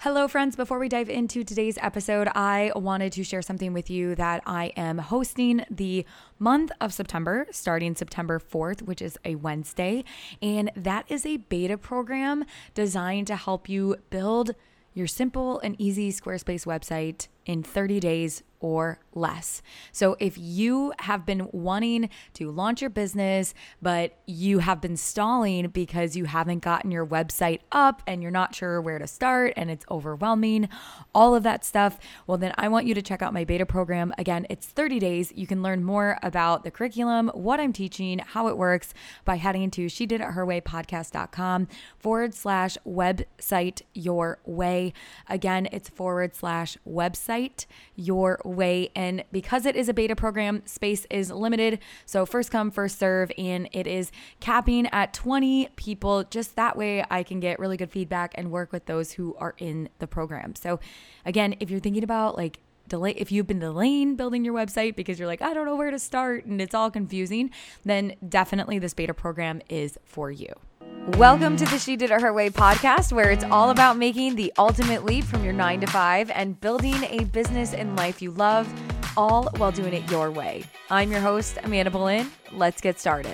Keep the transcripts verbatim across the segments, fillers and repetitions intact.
Hello, friends. Before we dive into today's episode, I wanted to share something with you that I am hosting the month of September, starting September fourth, which is a Wednesday. And that is a beta program designed to help you build your simple and easy Squarespace website in thirty days or less. So if you have been wanting to launch your business, but you have been stalling because you haven't gotten your website up and you're not sure where to start and it's overwhelming, all of that stuff, well, then I want you to check out my beta program. Again, it's thirty days. You can learn more about the curriculum, what I'm teaching, how it works by heading to she did it her way podcast.com forward slash website your way. Again, it's forward slash website your way. And because it is a beta program, space is limited. So first come, first serve, and it is capping at twenty people. Just that way I can get really good feedback and work with those who are in the program. So again, if you're thinking about like delay, if you've been delaying building your website because you're like, I don't know where to start and it's all confusing, then definitely this beta program is for you. Welcome to the She Did It Her Way podcast, where it's all about making the ultimate leap from your nine to five and building a business and life you love, all while doing it your way. I'm your host, Amanda Boleyn. Let's get started.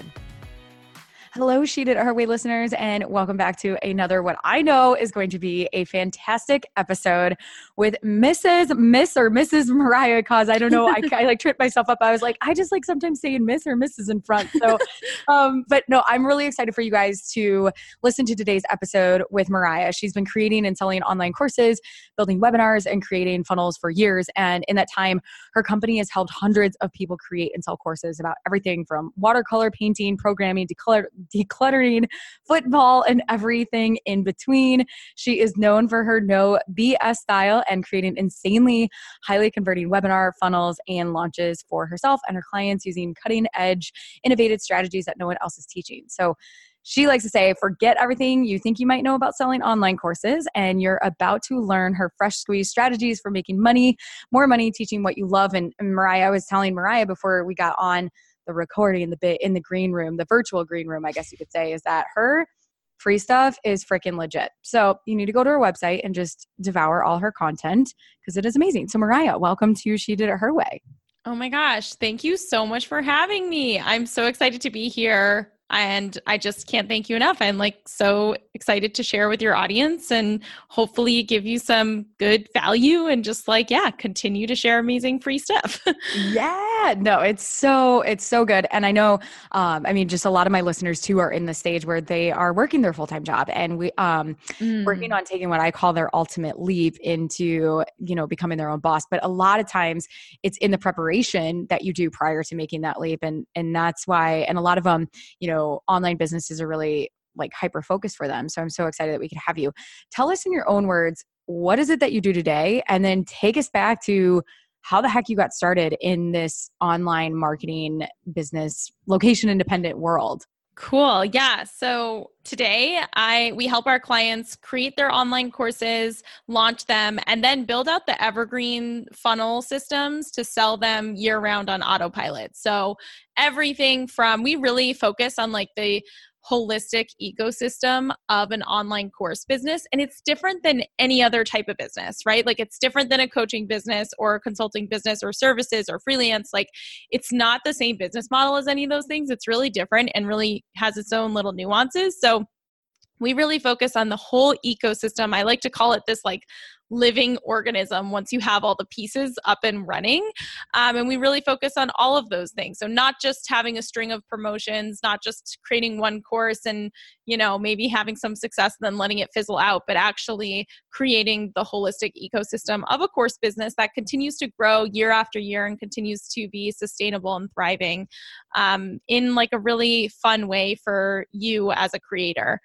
Hello, She Did It Her Way listeners, and welcome back to another what I know is going to be a fantastic episode with Missus Miss or Missus Mariah Cause. I don't know, I, I like tripped myself up. I was like, I just like sometimes saying Miss or Missus in front. So, um, but no, I'm really excited for you guys to listen to today's episode with Mariah. She's been creating and selling online courses, building webinars, and creating funnels for years. And in that time, her company has helped hundreds of people create and sell courses about everything from watercolor painting, programming, declutter decluttering, football, and everything in between. She is known for her no B S style and creating insanely highly converting webinar funnels and launches for herself and her clients using cutting edge, innovative strategies that no one else is teaching. So she likes to say, forget everything you think you might know about selling online courses, and you're about to learn her fresh squeeze strategies for making money, more money, teaching what you love. And, and Mariah, I was telling Mariah before we got on the recording in the bit in the green room, the virtual green room, I guess you could say, is that her free stuff is freaking legit. So you need to go to her website and just devour all her content because it is amazing. So Mariah, welcome to She Did It Her Way. Oh my gosh. Thank you so much for having me. I'm so excited to be here. And I just can't thank you enough. I'm like so excited to share with your audience and hopefully give you some good value and just like, yeah, continue to share amazing free stuff. Yeah, no, it's so, it's so good. And I know, um, I mean, just a lot of my listeners too are in the stage where they are working their full-time job and we, um, mm. working on taking what I call their ultimate leap into, you know, becoming their own boss. But a lot of times it's in the preparation that you do prior to making that leap. And, and that's why, and a lot of them, you know, online businesses are really like hyper focused for them. So I'm so excited that we could have you. Tell us in your own words, what is it that you do today? And then take us back to how the heck you got started in this online marketing business, location independent world. Cool. Yeah. So today I we help our clients create their online courses, launch them, and then build out the evergreen funnel systems to sell them year round on autopilot. So everything from, we really focus on like the holistic ecosystem of an online course business. And it's different than any other type of business, right? Like it's different than a coaching business or a consulting business or services or freelance. Like it's not the same business model as any of those things. It's really different and really has its own little nuances. So we really focus on the whole ecosystem. I like to call it this like living organism once you have all the pieces up and running. Um, and we really focus on all of those things. So not just having a string of promotions, not just creating one course and, you know, maybe having some success and then letting it fizzle out, but actually creating the holistic ecosystem of a course business that continues to grow year after year and continues to be sustainable and thriving um, in like a really fun way for you as a creator.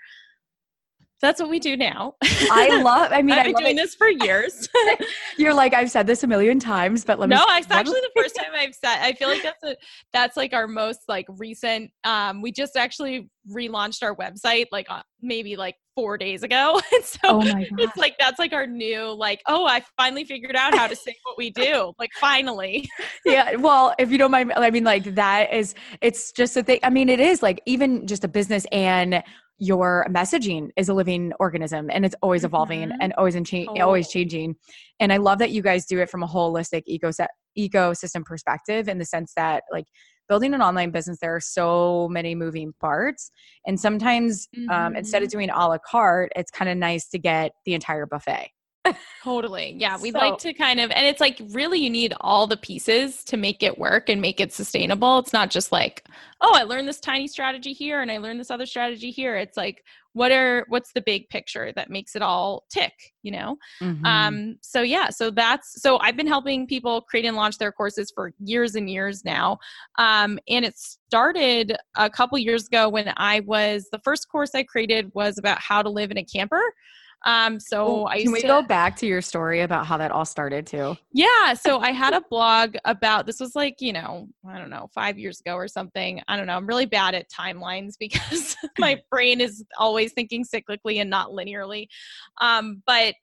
That's what we do now. I love, I mean, I've been I love doing it. this for years. You're like, I've said this a million times, but let me. No, it's actually the first time I've said, I feel like that's a, that's like our most like recent, um, we just actually relaunched our website like uh, maybe like four days ago. And so oh my gosh. It's like, that's like our new, like, oh, I finally figured out how to say what we do. Like finally. Yeah. Well, if you don't mind, I mean, like that is, it's just a thing. I mean, it is like even just a business and your messaging is a living organism and it's always evolving Mhm. and always in cha- Totally. always changing. And I love that you guys do it from a holistic ecosystem ecosystem perspective, in the sense that like building an online business, there are so many moving parts. And sometimes um, instead of Mhm. doing a la carte, it's kind of nice to get the entire buffet. Totally. Yeah. We'd So like to kind of, and it's like really you need all the pieces to make it work and make it sustainable. It's not just like, oh, I learned this tiny strategy here and I learned this other strategy here. It's like, what are, what's the big picture that makes it all tick, you know? mhm. Um, so yeah, so that's, so I've been helping people create and launch their courses for years and years now. Um, and it started a couple years ago when I was, the first course I created was about how to live in a camper. Um, so Well, I can used we to, go back to your story about how that all started too? yeah. So I had a blog about, this was like, you know, I don't know, five years ago or something. I don't know. I'm really bad at timelines because my brain is always thinking cyclically and not linearly. Um, but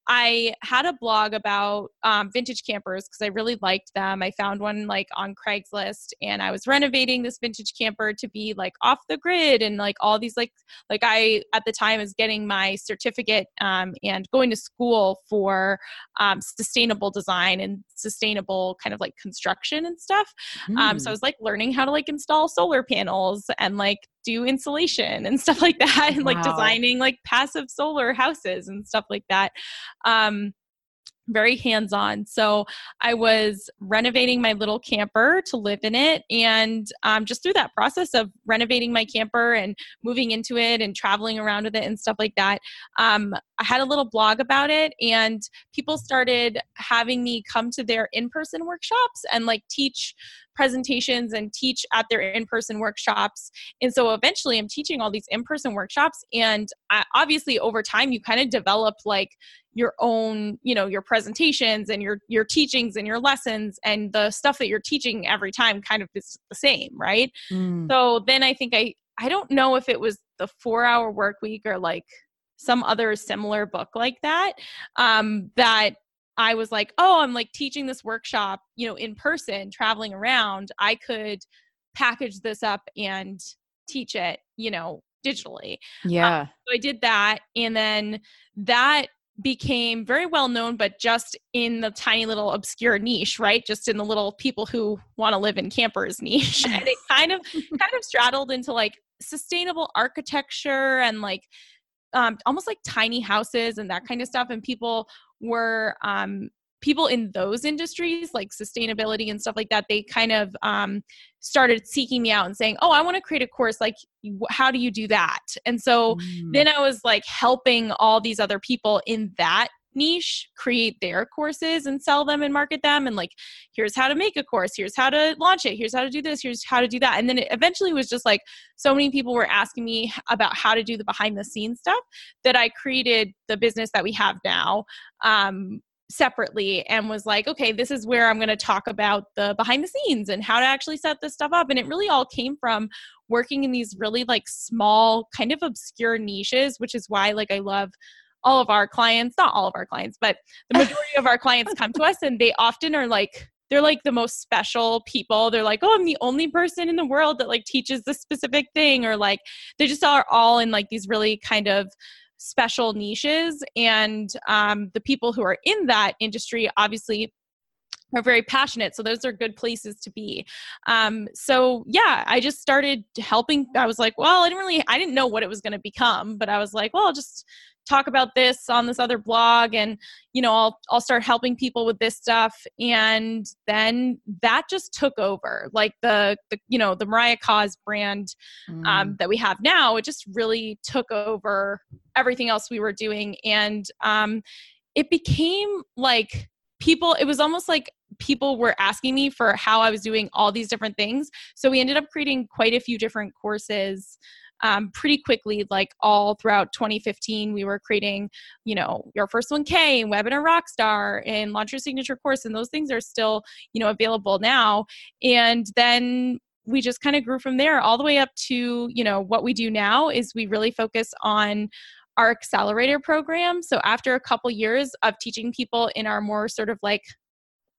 I had a blog about um, vintage campers because I really liked them. I found one like on Craigslist and I was renovating this vintage camper to be like off the grid and like all these like, like I, at the time was getting my certificate um, and going to school for um, sustainable design and sustainable kind of like construction and stuff. Um, so I Hmm. was like learning how to like install solar panels and like do insulation and stuff like that and like Wow. designing like passive solar houses and stuff like that. Um, very hands-on. So I was renovating my little camper to live in it. And um, just through that process of renovating my camper and moving into it and traveling around with it and stuff like that, um, I had a little blog about it and people started having me come to their in-person workshops and like teach presentations and teach at their in-person workshops. And so eventually I'm teaching all these in-person workshops. And I, obviously over time you kind of develop like your own, you know, your presentations and your your teachings and your lessons, and the stuff that you're teaching every time kind of is the same, right? Mm. So then I think I I don't know if it was the four hour work week or like some other similar book like that, um, that I was like, oh, I'm like teaching this workshop, you know, in person, traveling around. I could package this up and teach it, you know, digitally. Um, Yeah. so I did that. And then that became very well known, but just in the tiny little obscure niche, right? Just in the little people who want to live in campers niche. And it kind of, kind of straddled into like sustainable architecture and like um, almost like tiny houses and that kind of stuff. And people were, um, people in those industries, like sustainability and stuff like that, they kind of um, started seeking me out and saying, oh, I want to create a course. Like, how do you do that? And so Mm. then I was like helping all these other people in that niche create their courses and sell them and market them, and like, here's how to make a course, here's how to launch it, here's how to do this, here's how to do that. And then it eventually was just like so many people were asking me about how to do the behind the scenes stuff that I created the business that we have now um, separately, and was like, okay, this is where I'm going to talk about the behind the scenes and how to actually set this stuff up. And it really all came from working in these really like small kind of obscure niches, which is why like I love all of our clients, not all of our clients, but the majority of our clients come to us and they often are like, they're like the most special people. They're like, oh, I'm the only person in the world that like teaches this specific thing. Or like, they just are all in like these really kind of special niches. And um, the people who are in that industry obviously are very passionate. So those are good places to be. Um, so yeah, I just started helping. I was like, well, I didn't really, I didn't know what it was going to become, but I was like, well, I'll just talk about this on this other blog, and, you know, I'll, I'll start helping people with this stuff. And then that just took over, like the, the you know, the Mariah Cause brand um, Mm. that we have now. It just really took over everything else we were doing. And um, it became like people, it was almost like people were asking me for how I was doing all these different things. So we ended up creating quite a few different courses um, pretty quickly, like all throughout twenty fifteen. We were creating, you know, Your First one K and Webinar Rockstar and Launch Your Signature Course. And those things are still, you know, available now. And then we just kind of grew from there all the way up to, you know, what we do now is we really focus on our accelerator program. So after a couple years of teaching people in our more sort of like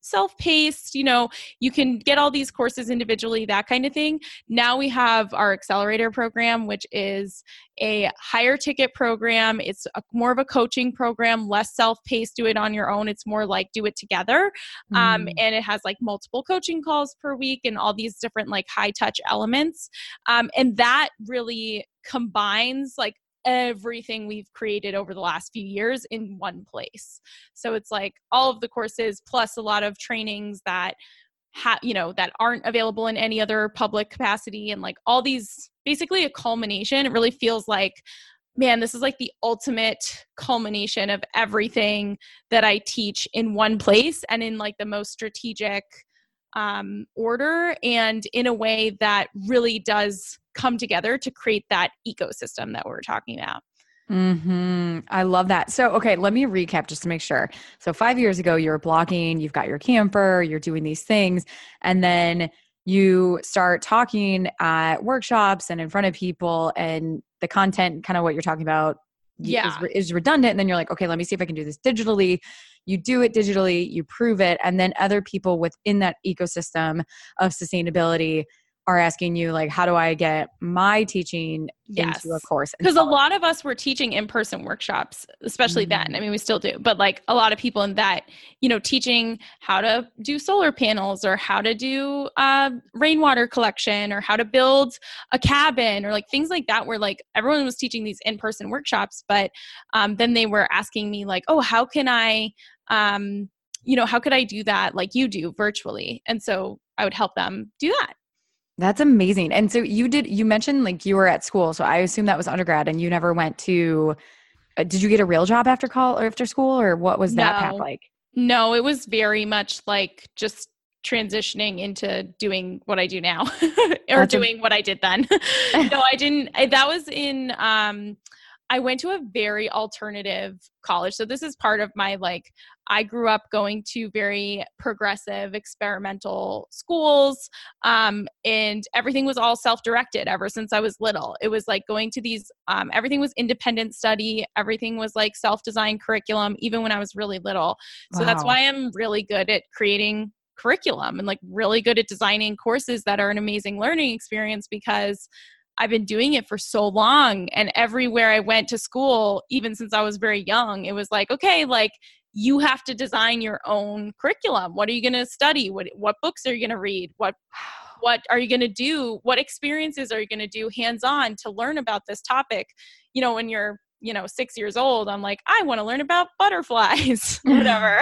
self-paced, you know, you can get all these courses individually, that kind of thing. Now we have our accelerator program, which is a higher ticket program. It's a, more of a coaching program, less self-paced, do it on your own. It's more like do it together. Um, Mm. and it has like multiple coaching calls per week and all these different like high touch elements. Um, and that really combines like everything we've created over the last few years in one place. So it's like all of the courses plus a lot of trainings that have, you know, that aren't available in any other public capacity, and like all these, basically a culmination. It really feels like, man, this is like the ultimate culmination of everything that I teach in one place and in like the most strategic um, order, and in a way that really does come together to create that ecosystem that we're talking about. Hmm. I love that. So, okay, let me recap just to make sure. So five years ago, you were blogging, you've got your camper, you're doing these things, and then you start talking at workshops and in front of people, and the content, kind of what you're talking about, Yeah. is, is redundant. And then you're like, okay, let me see if I can do this digitally. You do it digitally, you prove it, and then other people within that ecosystem of sustainability are asking you, like, how do I get my teaching Yes. into a course? Because a lot of us were teaching in-person workshops, especially Mm-hmm. then. I mean, we still do, but like a lot of people in that, you know, teaching how to do solar panels or how to do uh, rainwater collection or how to build a cabin or like things like that, where like everyone was teaching these in-person workshops, but um, then they were asking me like, oh, how can I, um, you know, how could I do that like you do virtually? And so I would help them do that. That's amazing. And so you did, you mentioned like you were at school. So I assume that was undergrad and you never went to, uh, did you get a real job after call or after school, or what was that path No. like? No, it was very much like just transitioning into doing what I do now or That's a- doing what I did then. No, I didn't. I, that was in, um, I went to a very alternative college. So this is part of my, like, I grew up going to very progressive experimental schools. Um, and everything was all self-directed ever since I was little. It was like going to these, um, everything was independent study. Everything was like self-designed curriculum, even when I was really little. So Wow. that's why I'm really good at creating curriculum and like really good at designing courses that are an amazing learning experience, because I've been doing it for so long. And everywhere I went to school, even since I was very young, it was like, okay, like you have to design your own curriculum. What are you going to study? What, what books are you going to read? What, what are you going to do? What experiences are you going to do hands-on to learn about this topic? You know, when you're, you know, six years old, I'm like, I want to learn about butterflies, whatever.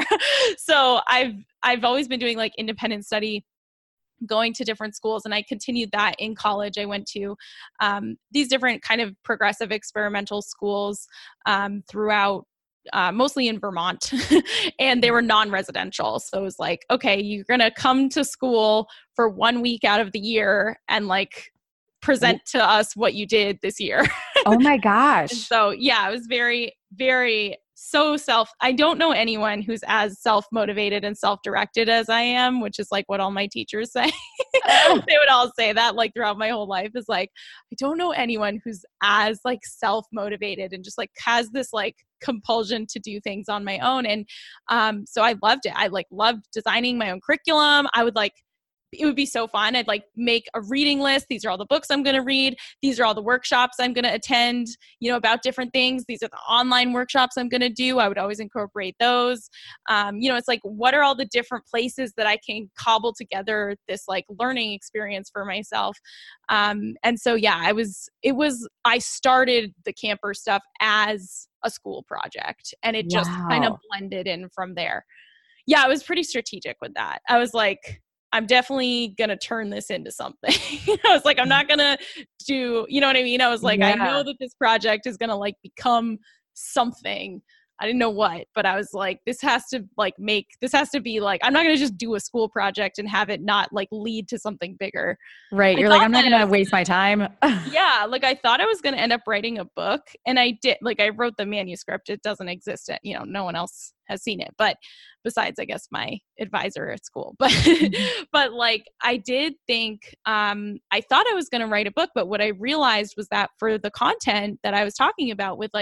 So I've, I've always been doing like independent study, going to different schools, and I continued that in college. I went to um, these different kind of progressive experimental schools um, throughout, uh, mostly in Vermont, and they were non-residential. So it was like, okay, you're going to come to school for one week out of the year and like present to us what you did this year. Oh my gosh. So yeah, it was very, very so self, I don't know anyone who's as self-motivated and self-directed as I am, which is like what all my teachers say. They would all say that like throughout my whole life, is like, I don't know anyone who's as like self-motivated and just like has this like compulsion to do things on my own. And um, so I loved it. I like loved designing my own curriculum. I would like, it would be so fun. I'd like make a reading list. These are all the books I'm going to read. These are all the workshops I'm going to attend, you know, about different things. These are the online workshops I'm going to do. I would always incorporate those. Um, you know, it's like, what are all the different places that I can cobble together this like learning experience for myself? Um, and so, yeah, I was, it was, I started the camper stuff as a school project, and it just Wow. kind of blended in from there. Yeah, I was pretty strategic with that. I was like, I'm definitely going to turn this into something. I was like, I'm not going to do, you know what I mean? I was like, Yeah. I know that this project is going to like become something. I didn't know what, but I was like, this has to like make, this has to be like, I'm not going to just do a school project and have it not like lead to something bigger. Right. I You're like, thought I'm not that going I to was waste my time. Yeah, like I thought I was going to end up writing a book, and I did. Like I wrote the manuscript. It doesn't exist. At, you know, no one else has seen it, but besides, I guess, my advisor at school. But Mhm. but like I did think, um, I thought I was going to write a book, but what I realized was that for the content that I was talking about with like,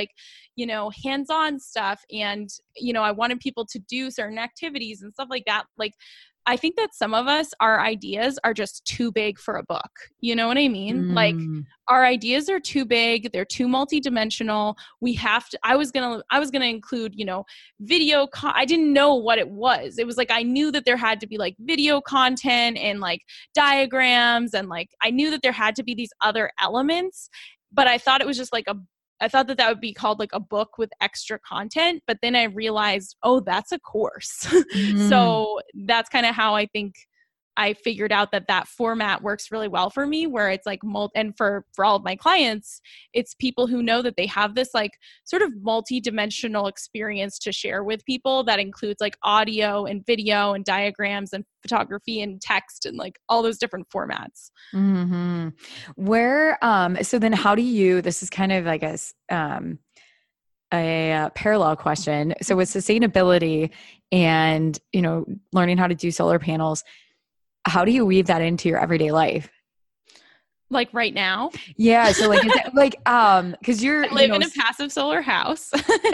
you know, hands-on stuff. And, you know, I wanted people to do certain activities and stuff like that. Like, I think that some of us, our ideas are just too big for a book. You know what I mean? Mm. Like, our ideas are too big. They're too multidimensional. We have to, I was going to, I was going to include, you know, video. Con- I didn't know what it was. It was like, I knew that there had to be like video content and like diagrams. And like, I knew that there had to be these other elements, but I thought it was just like a I thought that that would be called like a book with extra content, but then I realized, oh, that's a course. Mm. So that's kind of how I think I figured out that that format works really well for me, where it's like multi, and for, for all of my clients, it's people who know that they have this like sort of multi-dimensional experience to share with people that includes like audio and video and diagrams and photography and text and like all those different formats. Mm-hmm. Where, um, so then how do you, this is kind of, I guess, um, a uh, parallel question. So with sustainability and, you know, learning how to do solar panels, how do you weave that into your everyday life? Like right now? Yeah. So like, is it like, um, cause you're, I live you know, in a passive solar house.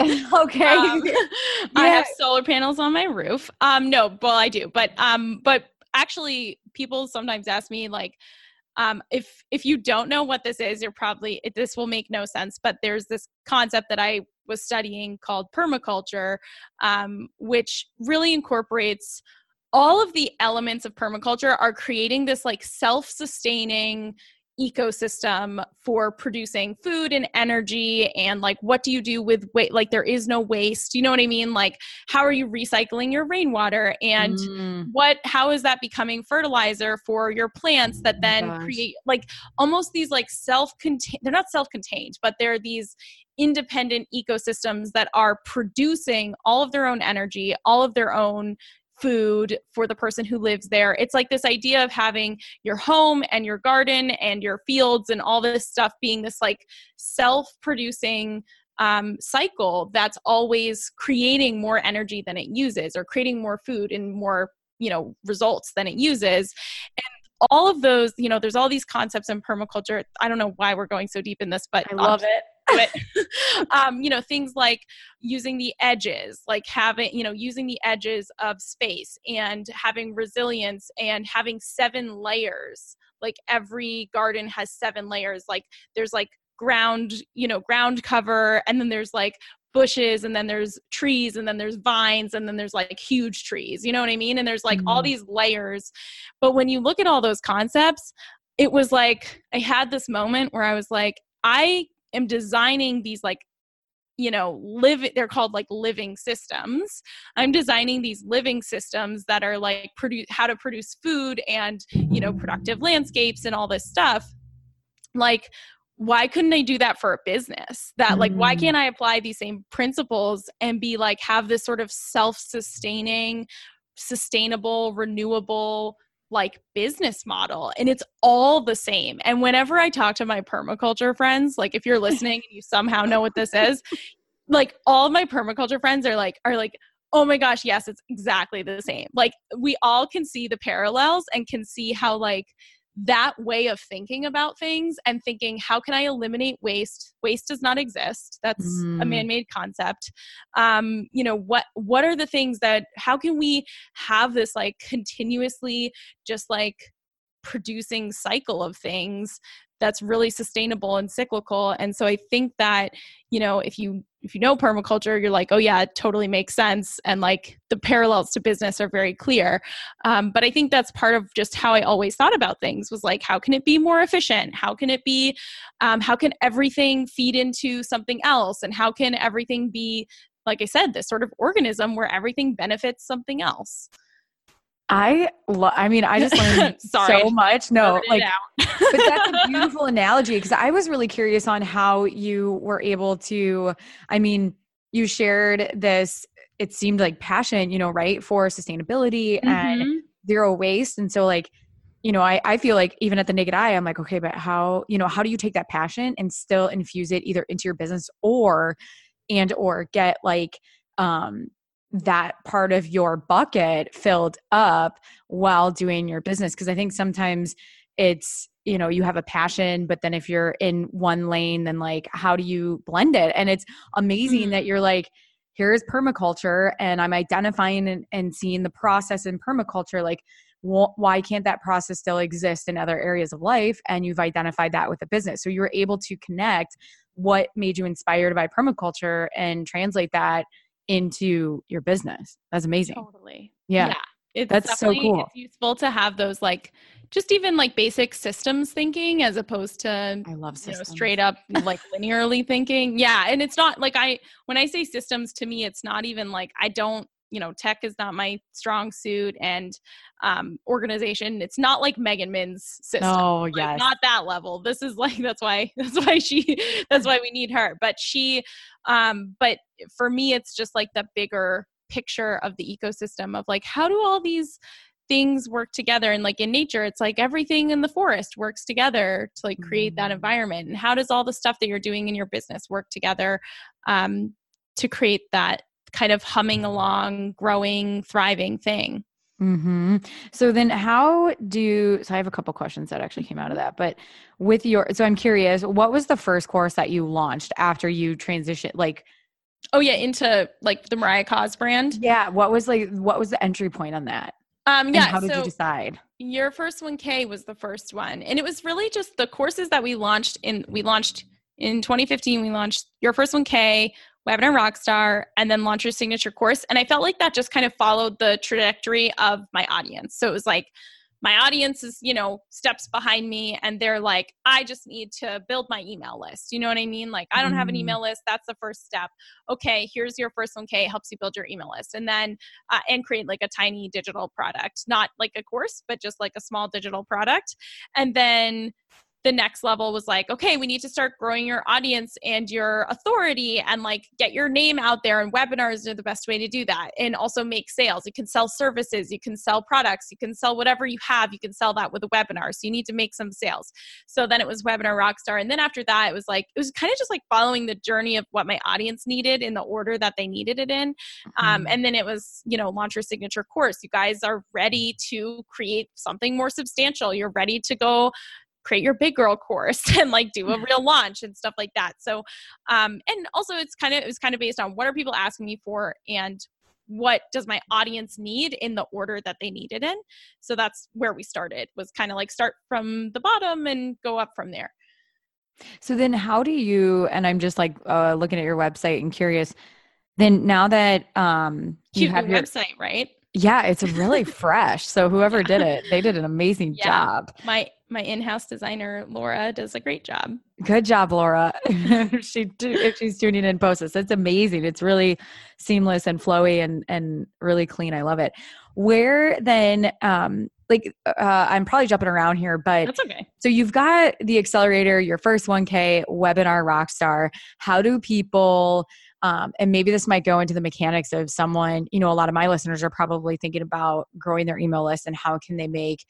Okay. um, yeah. I have solar panels on my roof. Um, no, well I do, but, um, but actually people sometimes ask me like, um, if, if you don't know what this is, you're probably, it, this will make no sense, but there's this concept that I was studying called permaculture, um, which really incorporates all of the elements of permaculture are creating this like self-sustaining ecosystem for producing food and energy. And like, what do you do with waste? Like, there is no waste. You know what I mean? Like, how are you recycling your rainwater? And Mm. what, how is that becoming fertilizer for your plants that then Gosh. create like almost these like self-contained, they're not self-contained, but they're these independent ecosystems that are producing all of their own energy, all of their own food for the person who lives there. It's like this idea of having your home and your garden and your fields and all this stuff being this like self-producing um, cycle that's always creating more energy than it uses, or creating more food and more, you know, results than it uses. And all of those, you know, there's all these concepts in permaculture. I don't know why we're going so deep in this, but I love it. But, um, you know, things like using the edges, like having, you know, using the edges of space and having resilience and having seven layers. Like every garden has seven layers. Like there's like ground, you know, ground cover, and then there's like bushes, and then there's trees, and then there's vines, and then there's like huge trees. You know what I mean? And there's like Mm. all these layers. But when you look at all those concepts, it was like, I had this moment where I was like, I am designing these like, you know, live, they're called like living systems. I'm designing these living systems that are like produce, how to produce food and, you know, productive landscapes and all this stuff. Like, why couldn't I do that for a business? That like, why Mm. can't I apply these same principles and be like, have this sort of self-sustaining, sustainable, renewable, like business model? And it's all the same. And whenever I talk to my permaculture friends, like if you're listening and you somehow know what this is, like all of my permaculture friends are like, are like, oh my gosh, yes, it's exactly the same. Like we all can see the parallels and can see how like that way of thinking about things and thinking, how can I eliminate waste? Waste does not exist. That's Mm. a man-made concept. Um, you know, what, what are the things that, how can we have this like continuously just like producing cycle of things that's really sustainable and cyclical? And so I think that, you know, if you, if you know permaculture, you're like, oh yeah, it totally makes sense. And like the parallels to business are very clear. Um, but I think that's part of just how I always thought about things, was like, how can it be more efficient? How can it be, um, how can everything feed into something else? And how can everything be, like I said, this sort of organism where everything benefits something else? I lo- I mean, I just learned Sorry, so much. No, blurted it like, out. but that's a beautiful analogy, because I was really curious on how you were able to, I mean, you shared this, it seemed like passion, you know, right, for sustainability and Mhm. zero waste. And so like, you know, I, I feel like even at the naked eye, I'm like, okay, but how, you know, how do you take that passion and still infuse it either into your business or, and, or get like, um, that part of your bucket filled up while doing your business? Because I think sometimes it's, you know, you have a passion, but then if you're in one lane, then like, how do you blend it? And it's amazing Mm-hmm. that you're like, here's permaculture and I'm identifying and, and seeing the process in permaculture. Like, wh- why can't that process still exist in other areas of life? And you've identified that with the business. So you were able to connect what made you inspired by permaculture and translate that into your business. That's amazing. Totally. Yeah. Yeah. It's That's so definitely, cool. it's useful to have those like, just even like basic systems thinking as opposed to, I love you systems. know, straight up like linearly thinking. Yeah. And it's not like I, when I say systems to me, it's not even like, I don't, you know, tech is not my strong suit and um, organization. It's not like Megan Min's system. Oh, Like, yes. not that level. This is like, that's why, that's why she, that's why we need her. But she, um, but for me, it's just like the bigger picture of the ecosystem of like, how do all these things work together? And like in nature, it's like everything in the forest works together to like create that environment. And how does all the stuff that you're doing in your business work together um, to create that kind of humming along, growing, thriving thing? Mm-hmm. So then how do, so I have a couple questions that actually came out of that, but with your, so I'm curious, what was the first course that you launched after you transitioned? Like, Oh yeah, into like the Mariah Cause brand. yeah, what was like, what was the entry point on that? Um, And yeah. how did you So decide? your first one K was the first one. And it was really just the courses that we launched in, we launched in twenty fifteen, we launched Your First one K, Webinar Rockstar, and then Launch Your Signature Course. And I felt like that just kind of followed the trajectory of my audience. So it was like, my audience is, you know, steps behind me and they're like, I just need to build my email list. You know what I mean? Like, I don't have an email list. That's the first step. Okay, here's your first one K, helps you build your email list. And then, uh, and create like a tiny digital product, not like a course, but just like a small digital product. And then the next level was like, okay, we need to start growing your audience and your authority and like get your name out there, and webinars are the best way to do that. And also make sales. You can sell services, you can sell products, you can sell whatever you have, you can sell that with a webinar. So you need to make some sales. So then it was Webinar Rockstar. And then after that, it was like, it was kind of just like following the journey of what my audience needed in the order that they needed it in. Um, and then it was, you know, Launch Your Signature Course. You guys are ready to create something more substantial. You're ready to go create your big girl course and like do a real launch and stuff like that. So, um, and also it's kind of, it was kind of based on what are people asking me for and what does my audience need in the order that they need it in. So that's where we started, was kind of like start from the bottom and go up from there. So then how do you, and I'm just like uh, looking at your website and curious, then now that um, you Cute have new your website, right? Yeah, it's really fresh. So whoever Yeah. did it, they did an amazing Yeah. job. My my in-house designer, Laura, does a great job. Good job, Laura. if she if she's tuning in post this, it's amazing. It's really seamless and flowy and and really clean. I love it. Where then, um, like uh, I'm probably jumping around here, but That's okay. So you've got the accelerator, your first one K, Webinar Rockstar. How do people, um, and maybe this might go into the mechanics of someone, you know, a lot of my listeners are probably thinking about growing their email list and how can they make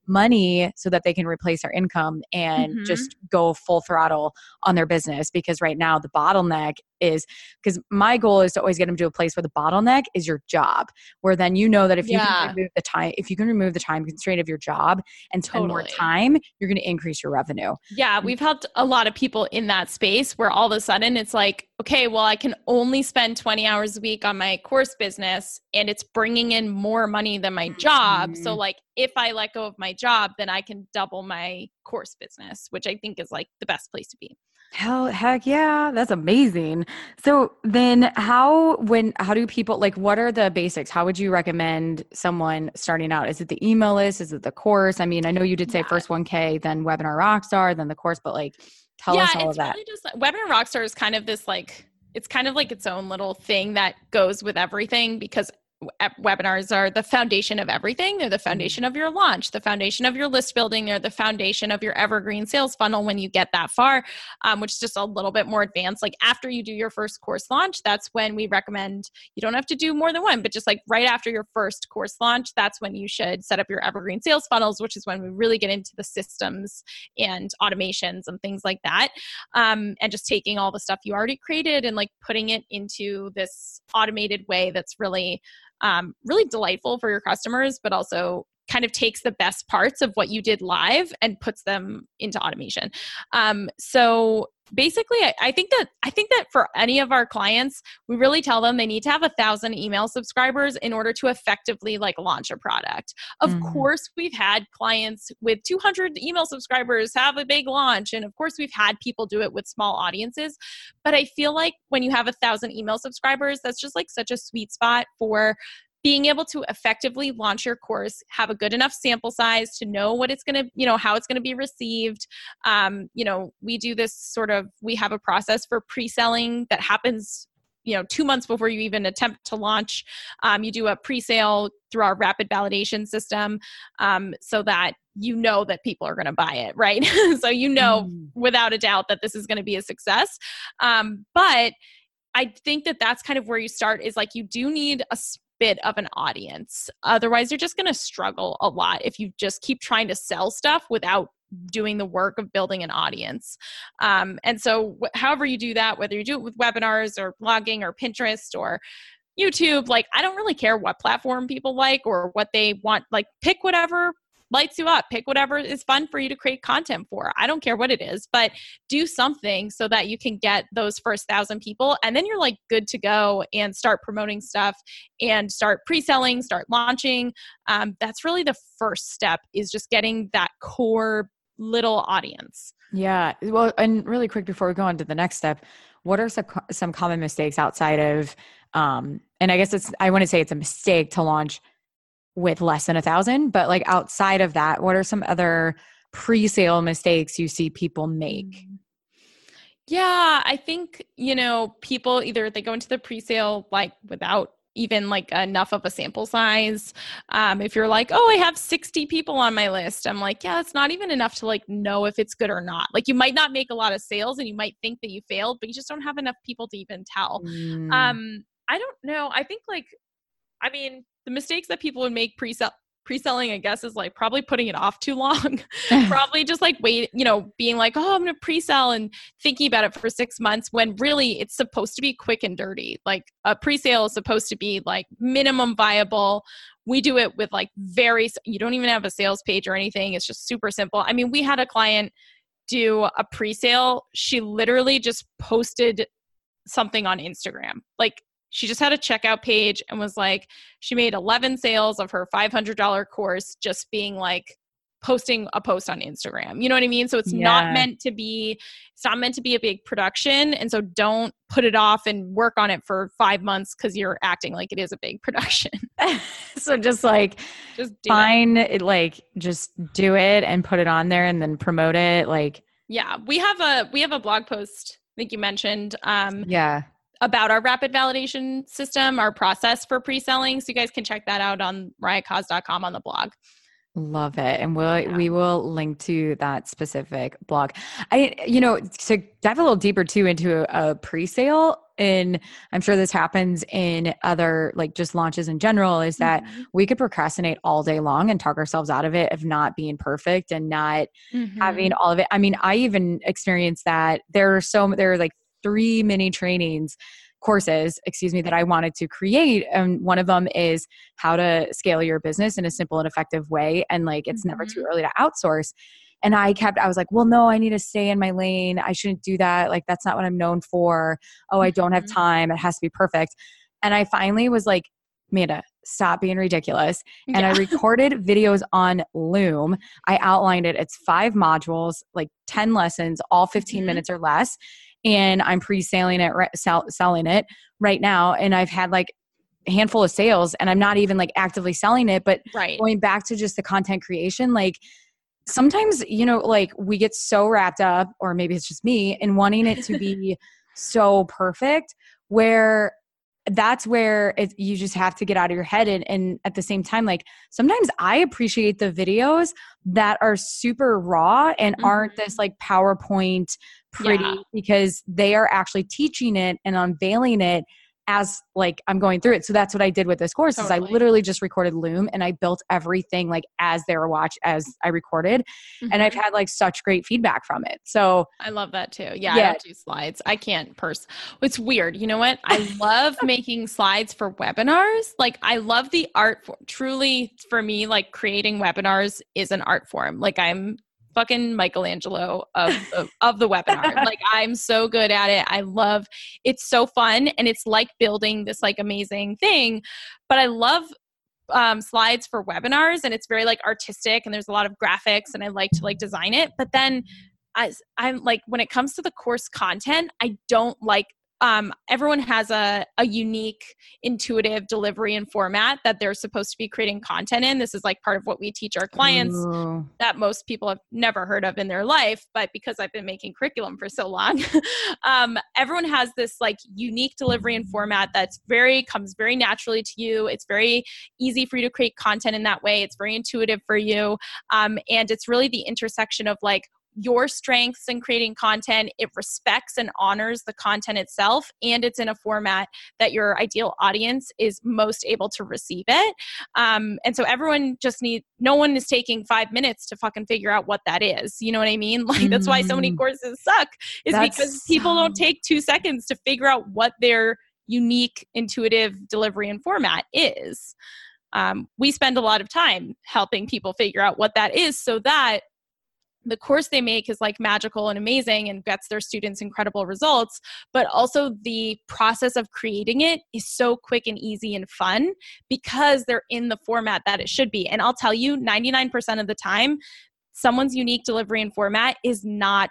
money so that they can replace their income and Mhm. just go full throttle on their business. Because right now the bottleneck is, because my goal is to always get them to a place where the bottleneck is your job, where then you know that if you Yeah. can remove the time, if you can remove the time constraint of your job and spend more Totally. time, you're going to increase your revenue. Yeah, we've helped a lot of people in that space where all of a sudden it's like, okay, well, I can only spend twenty hours a week on my course business and it's bringing in more money than my job. So Mhm. like if I let go of my job, then I can double my course business, which I think is like the best place to be. Hell, heck yeah. That's amazing. So then how, when, how do people, like, what are the basics? How would you recommend someone starting out? Is it the email list? Is it the course? I mean, I know you did say Yeah. first one K, then Webinar Rockstar, then the course, but like, tell yeah, us all it's of that. really just like, Webinar Rockstar is kind of this like, it's kind of like its own little thing that goes with everything, because webinars are the foundation of everything. They're the foundation of your launch, the foundation of your list building. They're the foundation of your evergreen sales funnel when you get that far, um, which is just a little bit more advanced. Like after you do your first course launch, that's when we recommend, you don't have to do more than one, but just like right after your first course launch, that's when you should set up your evergreen sales funnels, which is when we really get into the systems and automations and things like that. Um, and just taking all the stuff you already created and like putting it into this automated way that's really Um, really delightful for your customers, but also kind of takes the best parts of what you did live and puts them into automation. Um, so basically, I, I think that I think that for any of our clients, we really tell them they need to have a thousand email subscribers in order to effectively like launch a product. Of Mm. course, we've had clients with two hundred email subscribers have a big launch, and of course, we've had people do it with small audiences. But I feel like when you have a thousand email subscribers, that's just like such a sweet spot for being able to effectively launch your course, have a good enough sample size to know what it's going to, you know, how it's going to be received. Um, you know, we do this sort of, we have a process for pre-selling that happens, you know, two months before you even attempt to launch. Um, you do a pre-sale through our rapid validation system um, so that you know that people are going to buy it, right? So you know, mm. without a doubt that this is going to be a success. Um, but I think that that's kind of where you start is like, you do need a bit of an audience. Otherwise, you're just going to struggle a lot if you just keep trying to sell stuff without doing the work of building an audience. Um, and so wh- however you do that, whether you do it with webinars or blogging or Pinterest or YouTube, like, I don't really care what platform people like or what they want, like, pick whatever lights you up, pick whatever is fun for you to create content for. I don't care what it is, but do something so that you can get those first thousand people. And then you're like good to go and start promoting stuff and start pre-selling, start launching. Um, that's really the first step, is just getting that core little audience. Yeah. Well, and really quick before we go on to the next step, what are some, some common mistakes outside of, um, and I guess it's, I want to say it's a mistake to launch with less than a thousand, but like outside of that, what are some other pre-sale mistakes you see people make? Yeah, I think, you know, people either they go into the pre-sale like without even like enough of a sample size. Um, if you're like, oh, I have sixty people on my list, I'm like, yeah, it's not even enough to like know if it's good or not. Like, you might not make a lot of sales and you might think that you failed, but you just don't have enough people to even tell. Mm. Um, I don't know. I think like, I mean, the mistakes that people would make pre-sell pre-selling, I guess, is like probably putting it off too long. Probably just like wait, you know, being like, oh, I'm going to pre-sell and thinking about it for six months when really it's supposed to be quick and dirty. Like a pre-sale is supposed to be like minimum viable. We do it with like very, you don't even have a sales page or anything. It's just super simple. I mean, we had a client do a pre-sale. She literally just posted something on Instagram. Like, she just had a checkout page and was like, she made eleven sales of her five hundred dollars course just being like posting a post on Instagram. You know what I mean? So it's yeah. not meant to be, it's not meant to be a big production. And so don't put it off and work on it for five months because you're acting like it is a big production. So just like, just find it. it, like just do it and put it on there and then promote it. Like, yeah, we have a, we have a blog post, I think you mentioned. Um, yeah. about our rapid validation system, our process for pre-selling. So you guys can check that out on riot cause dot com on the blog. Love it. And we'll, yeah. we will link to that specific blog. I, you know, to dive a little deeper too into a, a pre-sale, and I'm sure this happens in other, like just launches in general, is that mm-hmm. we could procrastinate all day long and talk ourselves out of it of not being perfect and not mm-hmm. having all of it. I mean, I even experienced that. There are so, there are like three mini trainings courses, excuse me, that I wanted to create. And one of them is how to scale your business in a simple and effective way. And like, it's mm-hmm. never too early to outsource. And I kept, I was like, well, no, I need to stay in my lane. I shouldn't do that. Like, that's not what I'm known for. Oh, I don't have time. It has to be perfect. And I finally was like, Amanda, stop being ridiculous. And yeah. I recorded videos on Loom. I outlined it. It's five modules, like ten lessons, all fifteen mm-hmm. minutes or less. And I'm pre-selling it, sell, selling it right now. And I've had like a handful of sales and I'm not even like actively selling it, but right. going back to just the content creation, like sometimes, you know, like we get so wrapped up, or maybe it's just me, in wanting it to be so perfect, where that's where it, you just have to get out of your head. And, and at the same time, like sometimes I appreciate the videos that are super raw and mm-hmm. aren't this like PowerPoint pretty, yeah. because they are actually teaching it and unveiling it as like I'm going through it. So that's what I did with this course Totally. is I literally just recorded Loom and I built everything like as they were watched as I recorded. Mm-hmm. And I've had like such great feedback from it. So I love that too. Yeah, yeah. I don't do slides. I can't purse. It's weird. You know what? I love making slides for webinars. Like I love the art form. Truly for me, like creating webinars is an art form. Like I'm fucking Michelangelo of, of, of the webinar. Like I'm so good at it. I love, it's so fun. And it's like building this like amazing thing, but I love um, slides for webinars and it's very like artistic and there's a lot of graphics and I like to like design it. But then I, I'm like, when it comes to the course content, I don't like Um, everyone has a, a unique, intuitive delivery and format that they're supposed to be creating content in. This is like part of what we teach our clients Ooh. That most people have never heard of in their life. But because I've been making curriculum for so long, um, everyone has this like unique delivery and format that's very, comes very naturally to you. It's very easy for you to create content in that way. It's very intuitive for you. Um, and it's really the intersection of like, your strengths in creating content. It respects and honors the content itself, and it's in a format that your ideal audience is most able to receive it. Um, and so everyone just needs, no one is taking five minutes to fucking figure out what that is. You know what I mean? Like that's why so many courses suck is that's because people don't take two seconds to figure out what their unique, intuitive delivery and format is. Um, we spend a lot of time helping people figure out what that is so that the course they make is like magical and amazing and gets their students incredible results, but also the process of creating it is so quick and easy and fun because they're in the format that it should be. And I'll tell you, ninety-nine percent of the time, someone's unique delivery and format is not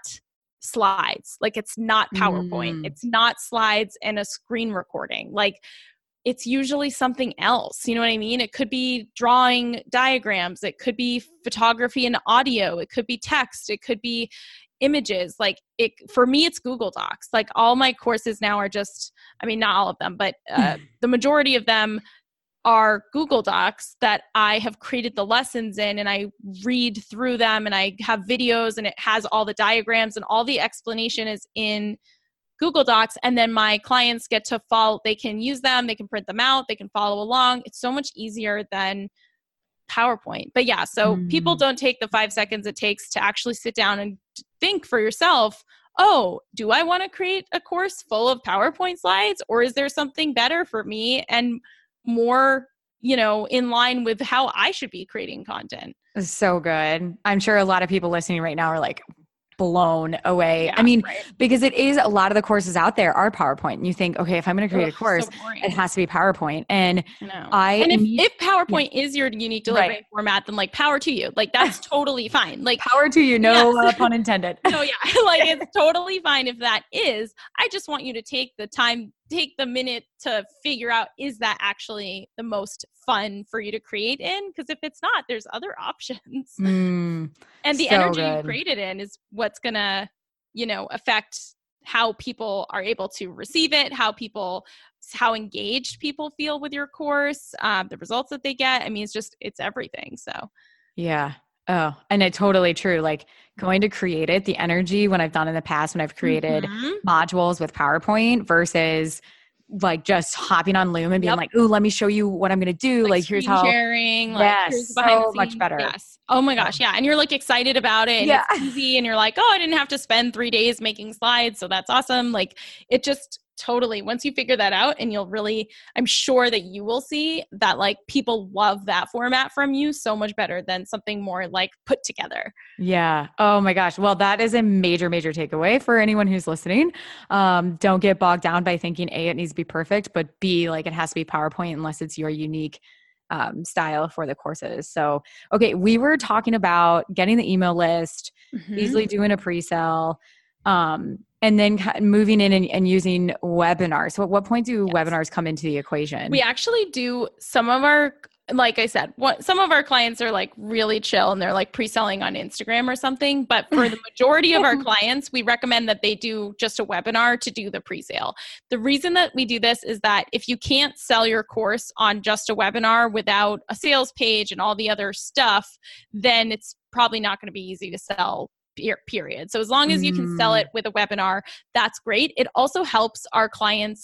slides. Like it's not PowerPoint. Mm. It's not slides and a screen recording. Like it's usually something else. You know what I mean? It could be drawing diagrams. It could be photography and audio. It could be text. It could be images. Like it, for me, it's Google Docs. Like all my courses now are just, I mean, not all of them, but uh, the majority of them are Google Docs that I have created the lessons in, and I read through them and I have videos and it has all the diagrams and all the explanation is in Google Docs, and then my clients get to follow, they can use them, they can print them out, they can follow along. It's so much easier than PowerPoint. But yeah, so mm. people don't take the five seconds it takes to actually sit down and think for yourself, oh, do I want to create a course full of PowerPoint slides, or is there something better for me and more, you know, in line with how I should be creating content? So good. I'm sure a lot of people listening right now are like, blown away. Yeah, I mean, right. because it is a lot of the courses out there are PowerPoint. And you think, okay, if I'm going to create Ugh, a course, so it has to be PowerPoint. And I, know. I and if, need, if PowerPoint yeah. is your unique delivery right. format, then like power to you. Like that's totally fine. Like power to you, no yes. uh, pun intended. No, yeah, like it's totally fine if that is. I just want you to take the time, take the minute to figure out, is that actually the most fun for you to create in? Because if it's not, there's other options. Mm, and the so energy good. you created in is what's gonna, you know, affect how people are able to receive it, how people, how engaged people feel with your course, um, the results that they get. I mean, it's just, it's everything. So yeah. Oh, and it's totally true. Like going to create it, the energy when I've done in the past, when I've created mm-hmm. modules with PowerPoint versus like just hopping on Loom and being yep. like, ooh, let me show you what I'm going to do. Like, like here's how sharing, like yes, here's behind so the scenes. much better. Yes. Oh my gosh. Yeah. And you're like excited about it and yeah. it's easy and you're like, oh, I didn't have to spend three days making slides. So that's awesome. Like it just totally, once you figure that out and you'll really, I'm sure that you will see that like people love that format from you so much better than something more like put together. Yeah. Oh my gosh. Well, that is a major, major takeaway for anyone who's listening. Um, don't get bogged down by thinking A, it needs to be perfect, but B, like it has to be PowerPoint unless it's your unique um, style for the courses. So, okay. We were talking about getting the email list, mm-hmm. easily doing a pre-sale, um, and then moving in and, and using webinars. So at what point do yes. webinars come into the equation? We actually do some of our, like I said, what some of our clients are like really chill and they're like pre-selling on Instagram or something. But for the majority of our clients, we recommend that they do just a webinar to do the pre-sale. The reason that we do this is that if you can't sell your course on just a webinar without a sales page and all the other stuff, then it's probably not going to be easy to sell. Period. So as long as you can sell it with a webinar, that's great. It also helps our clients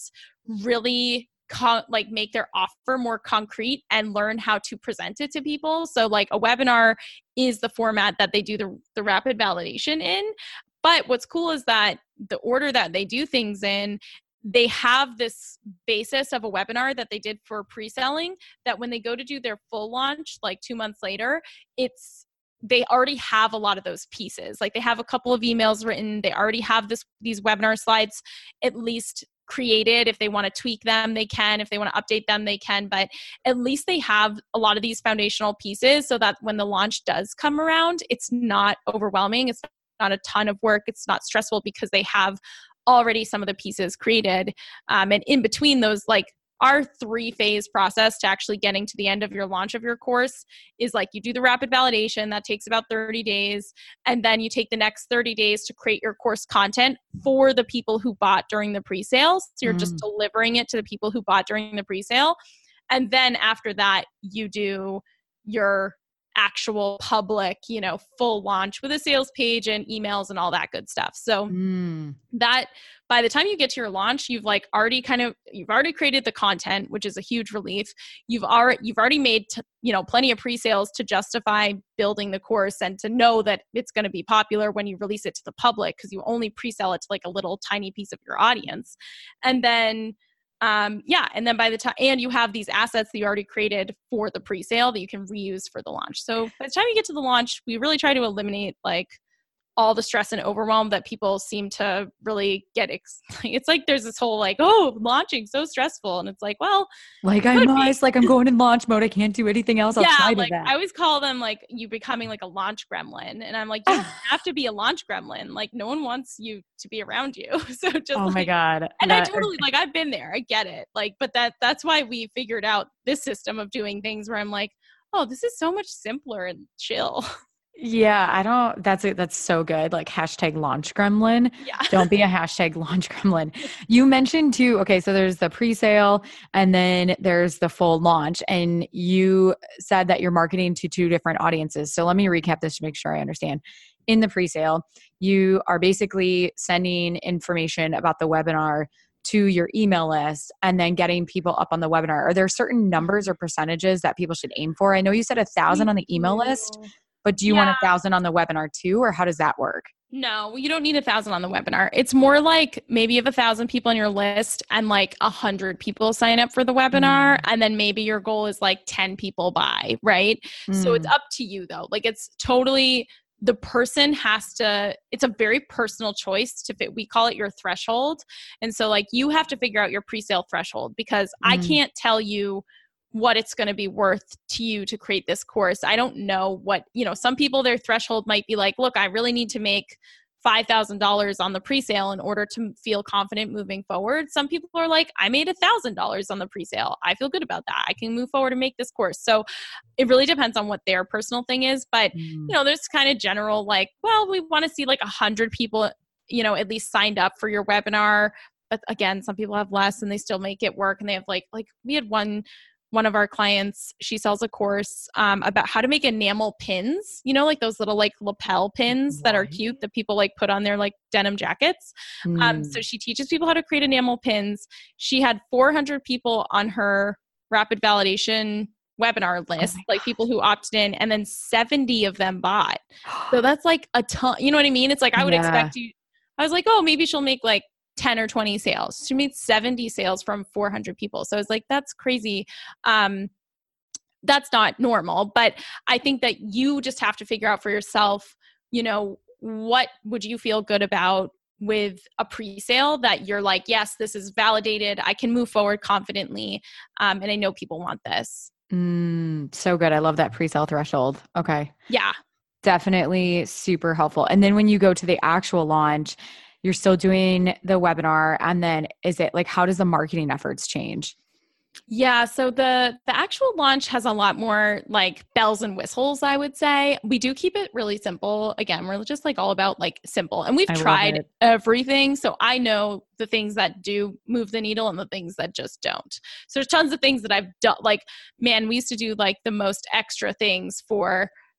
really con- like make their offer more concrete and learn how to present it to people. So like a webinar is the format that they do the, the rapid validation in. But what's cool is that the order that they do things in, they have this basis of a webinar that they did for pre-selling, that when they go to do their full launch, like two months later, it's, they already have a lot of those pieces. Like they have a couple of emails written. They already have this, these webinar slides at least created. If they want to tweak them, they can. If they want to update them, they can. But at least they have a lot of these foundational pieces so that when the launch does come around, it's not overwhelming. It's not a ton of work. It's not stressful because they have already some of the pieces created. Um, and in between those, like our three phase process to actually getting to the end of your launch of your course is like you do the rapid validation that takes about thirty days. And then you take the next thirty days to create your course content for the people who bought during the pre-sales. So you're mm. just delivering it to the people who bought during the pre-sale. And then after that, you do your actual public, you know, full launch with a sales page and emails and all that good stuff. So mm. that by the time you get to your launch, you've like already kind of, you've already created the content, which is a huge relief. You've already, you've already made, t- you know, plenty of pre-sales to justify building the course and to know that it's going to be popular when you release it to the public, because you only pre-sell it to like a little tiny piece of your audience. And then Um, yeah. And then by the time, and you have these assets that you already created for the pre-sale that you can reuse for the launch. So by the time you get to the launch, we really try to eliminate like all the stress and overwhelm that people seem to really get. Ex- it's like, there's this whole like, oh, launching so stressful. And it's like, well, like I must, like I'm going in launch mode. I can't do anything else yeah, outside like, of that. I always call them like you becoming like a launch gremlin. And I'm like, you don't have to be a launch gremlin. Like no one wants you to be around you. So just oh like, my God. And that- I totally like, I've been there. I get it. Like, but that that's why we figured out this system of doing things where I'm like, oh, this is so much simpler and chill. Yeah, I don't, that's it. That's so good. Like hashtag launch gremlin. Yeah. Don't be a hashtag launch gremlin. You mentioned too, okay, so there's the pre-sale and then there's the full launch, and you said that you're marketing to two different audiences. So let me recap this to make sure I understand. In the pre-sale, you are basically sending information about the webinar to your email list and then getting people up on the webinar. Are there certain numbers or percentages that people should aim for? I know you said a thousand on the email list. But do you yeah. want a thousand on the webinar too, or how does that work? No, you don't need a thousand on the webinar. It's more like maybe you have a thousand people on your list and like a hundred people sign up for the webinar. Mm. And then maybe your goal is like ten people buy, right? Mm. So it's up to you though. Like it's totally, the person has to, it's a very personal choice to fit. We call it your threshold. And so like you have to figure out your pre-sale threshold, because mm. I can't tell you what it's going to be worth to you to create this course. I don't know what, you know, some people, their threshold might be like, look, I really need to make five thousand dollars on the pre-sale in order to feel confident moving forward. Some people are like, I made one thousand dollars on the pre-sale. I feel good about that. I can move forward and make this course. So it really depends on what their personal thing is. But, mm. you know, there's kind of general like, well, we want to see like one hundred people, you know, at least signed up for your webinar. But again, some people have less and they still make it work. And they have like, like we had one One of our clients, she sells a course um, about how to make enamel pins, you know, like those little like lapel pins that are cute that people like put on their like denim jackets. Mm. Um, so she teaches people how to create enamel pins. She had four hundred people on her rapid validation webinar list, oh like people who opted in, and then seventy of them bought. So that's like a ton, you know what I mean? It's like, I would yeah. expect you, I was like, oh, maybe she'll make like ten or twenty sales. She made seventy sales from four hundred people. So I was like, that's crazy. Um, that's not normal. But I think that you just have to figure out for yourself, you know, what would you feel good about with a pre-sale that you're like, yes, this is validated. I can move forward confidently. Um, and I know people want this. Mm, so good. I love that pre-sale threshold. Okay. Yeah. Definitely super helpful. And then when you go to the actual launch, you're still doing the webinar. And then is it like, how does the marketing efforts change? Yeah. So the, the actual launch has a lot more like bells and whistles, I would say. We do keep it really simple. Again, we're just like all about like simple, and we've I tried everything. So I know the things that do move the needle and the things that just don't. So there's tons of things that I've done. Like, man, we used to do like the most extra things for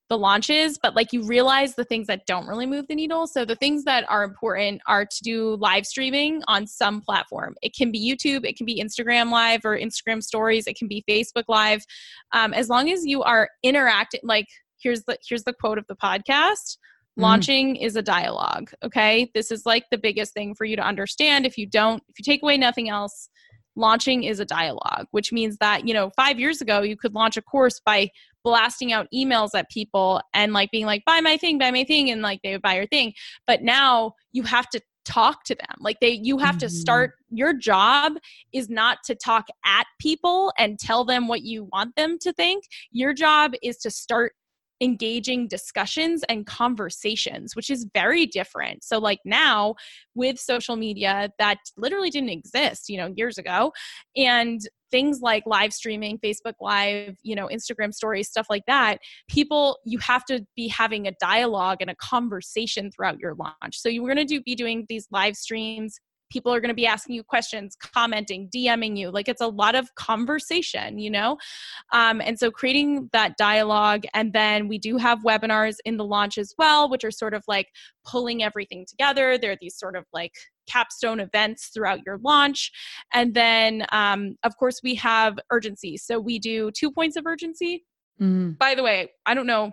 the launches, but like you realize the things that don't really move the needle. So the things that are important are to do live streaming on some platform. It can be YouTube, it can be Instagram Live or Instagram Stories, it can be Facebook Live. Um, as long as you are interacting, like here's the here's the quote of the podcast. Launching mm. is a dialogue. Okay. This is like the biggest thing for you to understand. If you don't, if you take away nothing else, launching is a dialogue, which means that, you know, five years ago, you could launch a course by blasting out emails at people and like being like, buy my thing, buy my thing. And like they would buy your thing. But now you have to talk to them. Like they, you have mm-hmm. to start, your job is not to talk at people and tell them what you want them to think. Your job is to start engaging discussions and conversations, which is very different. So like now with social media that literally didn't exist, you know, years ago, and things like live streaming, Facebook Live, you know, Instagram Stories, stuff like that, people, you have to be having a dialogue and a conversation throughout your launch. So you're going to do be doing these live streams. People are going to be asking you questions, commenting, DMing you. Like it's a lot of conversation, you know? Um, and so creating that dialogue. And then we do have webinars in the launch as well, which are sort of like pulling everything together. There are these sort of like capstone events throughout your launch. And then, um, of course, we have urgency. So we do two points of urgency. Mm-hmm. By the way, I don't know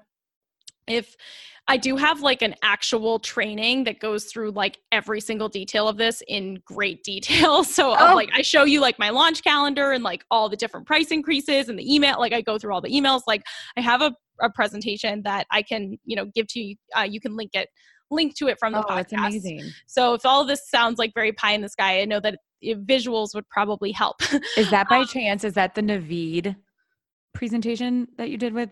if I do have like an actual training that goes through like every single detail of this in great detail. So oh. I'll, like I show you like my launch calendar and like all the different price increases and the email, like I go through all the emails. Like I have a, a presentation that I can, you know, give to you. Uh, you can link it, link to it from the oh, podcast. That's amazing. So if all of this sounds like very pie in the sky, I know that it, visuals would probably help. Is that by um, chance, is that the Naveed presentation that you did with?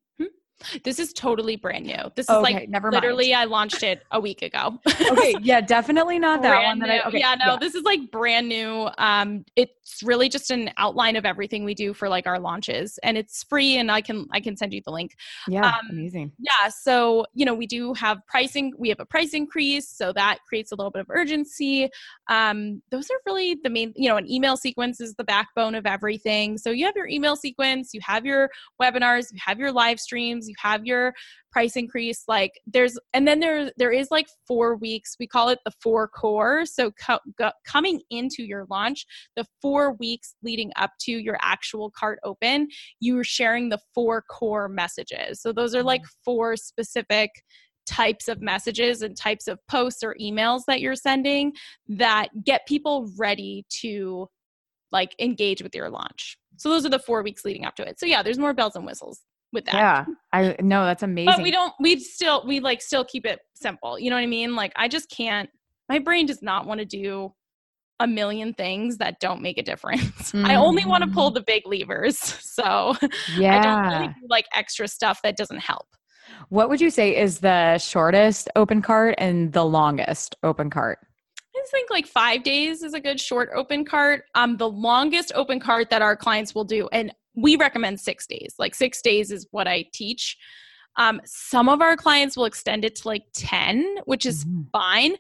This is totally brand new. This is okay, like never literally mind. I launched it a week ago. Okay. Yeah, definitely not that brand one that new. I, okay. Yeah, no, yeah. this is like brand new. Um, it's really just an outline of everything we do for like our launches, and it's free, and I can, I can send you the link. Yeah. Um, amazing. Yeah. So, you know, we do have pricing, we have a price increase. So that creates a little bit of urgency. Um, those are really the main, you know, an email sequence is the backbone of everything. So you have your email sequence, you have your webinars, you have your live streams, you have your price increase. Like there's, and then there, there is like four weeks, we call it the four core. So co- go, coming into your launch, the four weeks leading up to your actual cart open, you're sharing the four core messages. So those are like four specific types of messages and types of posts or emails that you're sending that get people ready to like engage with your launch. So those are the four weeks leading up to it. So yeah, there's more bells and whistles with that. Yeah. I know that's amazing. But we don't, we still, we like still keep it simple. You know what I mean? Like I just can't, my brain does not want to do a million things that don't make a difference. Mm-hmm. I only want to pull the big levers. So yeah. I don't really do like extra stuff that doesn't help. What would you say is the shortest open cart and the longest open cart? I think like five days is a good short open cart. Um, the longest open cart that our clients will do, and we recommend six days. Like six days is what I teach. Um, some of our clients will extend it to like ten, which is mm-hmm. fine.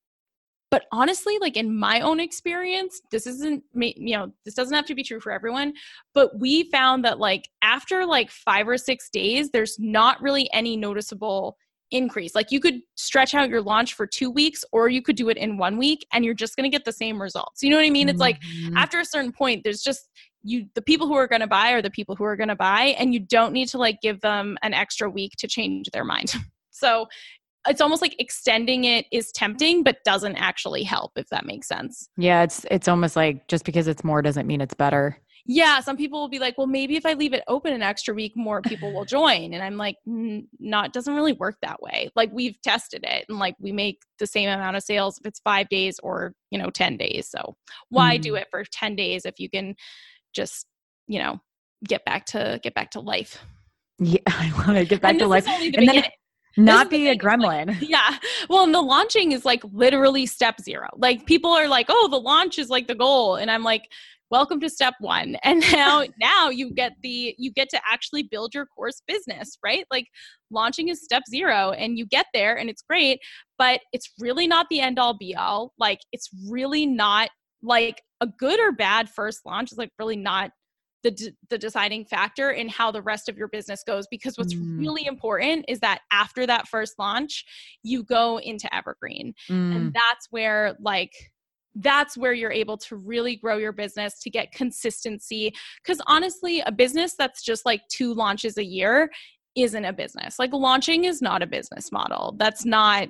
But honestly, like in my own experience, this isn't, you know, this doesn't have to be true for everyone, but we found that like after like five or six days, there's not really any noticeable increase. Like you could stretch out your launch for two weeks or you could do it in one week and you're just going to get the same results. You know what I mean? Mm-hmm. It's like after a certain point, there's just you, the people who are going to buy are the people who are going to buy, and you don't need to like give them an extra week to change their mind. So it's almost like extending it is tempting, but doesn't actually help, if that makes sense. Yeah. It's, it's almost like just because it's more doesn't mean it's better. Yeah. Some people will be like, well, maybe if I leave it open an extra week, more people will join. And I'm like, not, it doesn't really work that way. Like we've tested it and like we make the same amount of sales if it's five days or, you know, ten days. So why mm. do it for ten days if you can just, you know, get back to, get back to life. Yeah. I want to get back and to life. The and beginning. then it, Not be a gremlin. Like, yeah. Well, and the launching is like literally step zero. Like people are like, oh, the launch is like the goal. And I'm like, welcome to step one. And now, now you get the, you get to actually build your course business, right? Like launching is step zero and you get there and it's great, but it's really not the end all be all. Like it's really not like a good or bad first launch is like really not the d- the deciding factor in how the rest of your business goes. Because what's Mm. really important is that after that first launch, you go into evergreen. Mm. And that's where like that's where you're able to really grow your business, to get consistency. Because honestly, a business that's just like two launches a year isn't a business. Like launching is not a business model. That's not,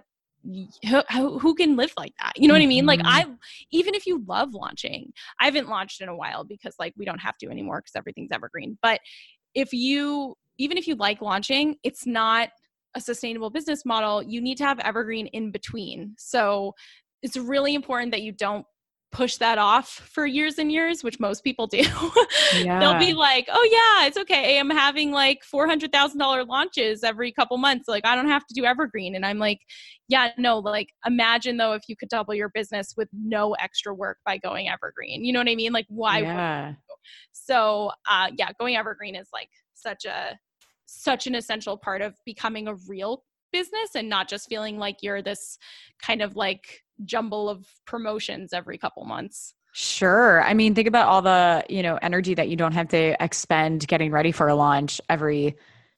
who, who can live like that? You know what I mean? Like I, even if you love launching, I haven't launched in a while because like we don't have to anymore because everything's evergreen. But if you, even if you like launching, it's not a sustainable business model. You need to have evergreen in between. So it's really important that you don't push that off for years and years, which most people do. Yeah. They'll be like, oh yeah, it's okay. I'm having like four hundred thousand dollars launches every couple months. Like I don't have to do evergreen. And I'm like, yeah, no, like imagine though, if you could double your business with no extra work by going evergreen, you know what I mean? Like why yeah. would you? So uh, yeah, going evergreen is like such a, such an essential part of becoming a real business and not just feeling like you're this kind of like jumble of promotions every couple months. Sure. I mean, think about all the, you know, energy that you don't have to expend getting ready for a launch every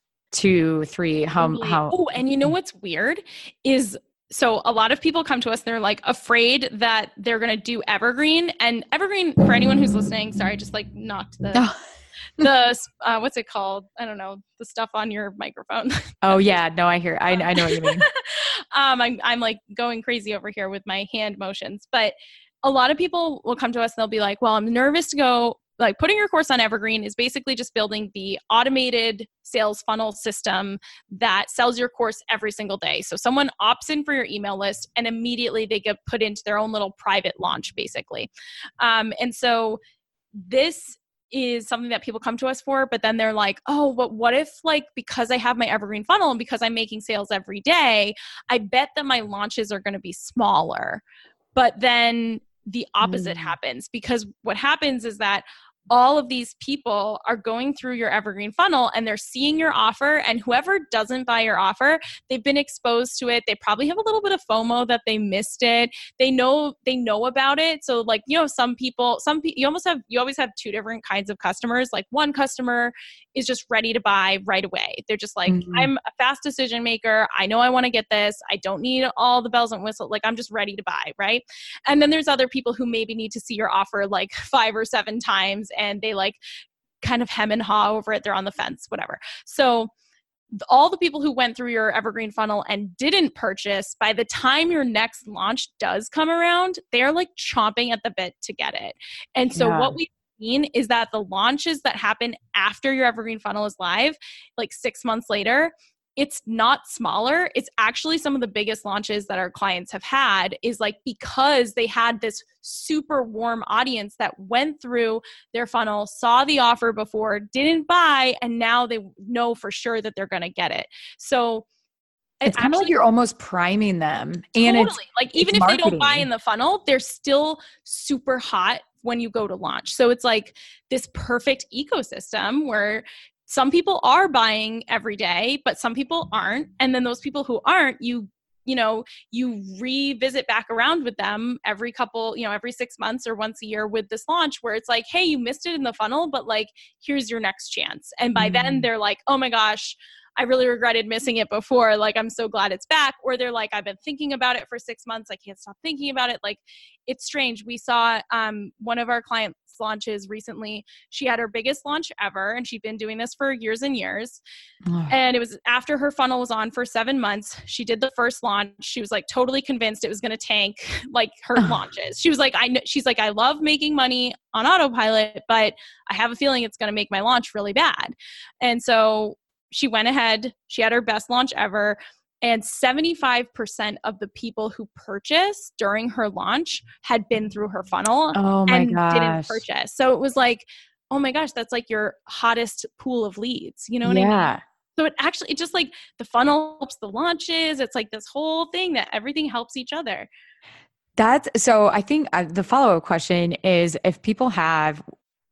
two, three, how, Totally. how. Oh, and you know what's weird is, so a lot of people come to us and they're like afraid that they're going to do evergreen. And evergreen, for anyone who's listening, sorry, I just like knocked the, the, uh, what's it called? I don't know, the stuff on your microphone. Oh yeah. No, I hear, I, I know what you mean. um, I'm, I'm like going crazy over here with my hand motions, but a lot of people will come to us and they'll be like, well, I'm nervous to go. Like putting your course on evergreen is basically just building the automated sales funnel system that sells your course every single day. So someone opts in for your email list and immediately they get put into their own little private launch basically. Um, and so this is something that people come to us for, but then they're like, oh, but what if like, because I have my evergreen funnel and because I'm making sales every day, I bet that my launches are going to be smaller. But then the opposite mm. happens, because what happens is that all of these people are going through your evergreen funnel and they're seeing your offer, and whoever doesn't buy your offer, they've been exposed to it. They probably have a little bit of FOMO that they missed it. They know, they know about it. So like, you know, some people, some people, you almost have, you always have two different kinds of customers. Like one customer is just ready to buy right away. They're just like, mm-hmm. I'm a fast decision maker. I know I want to get this. I don't need all the bells and whistles. Like I'm just ready to buy. Right. And then there's other people who maybe need to see your offer like five or seven times and they like kind of hem and haw over it. They're on the fence, whatever. So all the people who went through your evergreen funnel and didn't purchase, by the time your next launch does come around, they're like chomping at the bit to get it. And so yeah. what we've seen is that the launches that happen after your evergreen funnel is live, like six months later, it's not smaller. It's actually some of the biggest launches that our clients have had, is like because they had this super warm audience that went through their funnel, saw the offer before, didn't buy, and now they know for sure that they're going to get it. So it's kind of like you're almost priming them. Totally. And it's like even if marketing. They don't buy in the funnel, they're still super hot when you go to launch. So it's like this perfect ecosystem where some people are buying every day, but some people aren't. And then those people who aren't, you, you know, you revisit back around with them every couple, you know, every six months or once a year with this launch where it's like, hey, you missed it in the funnel, but like, here's your next chance. And by mm. then they're like, oh my gosh, I really regretted missing it before. Like, I'm so glad it's back. Or they're like, I've been thinking about it for six months. I can't stop thinking about it. Like, it's strange. We saw um, one of our clients launches recently. She had her biggest launch ever, and she'd been doing this for years and years. And it was after her funnel was on for seven months. She did the first launch. She was like totally convinced it was going to tank like her launches. She was like, I know, she's like, I love making money on autopilot, but I have a feeling it's going to make my launch really bad. And so she went ahead, she had her best launch ever, and seventy-five percent of the people who purchased during her launch had been through her funnel oh my and gosh. didn't purchase. So it was like, oh my gosh, that's like your hottest pool of leads. You know what yeah. I mean? So it actually, it just like the funnel helps the launches. It's like this whole thing that everything helps each other. That's so I think uh, the follow-up question is, if people have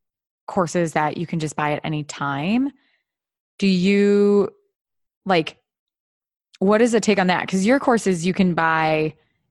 courses that you can just buy at any time, do you like, what is the take on that? Because your courses you can buy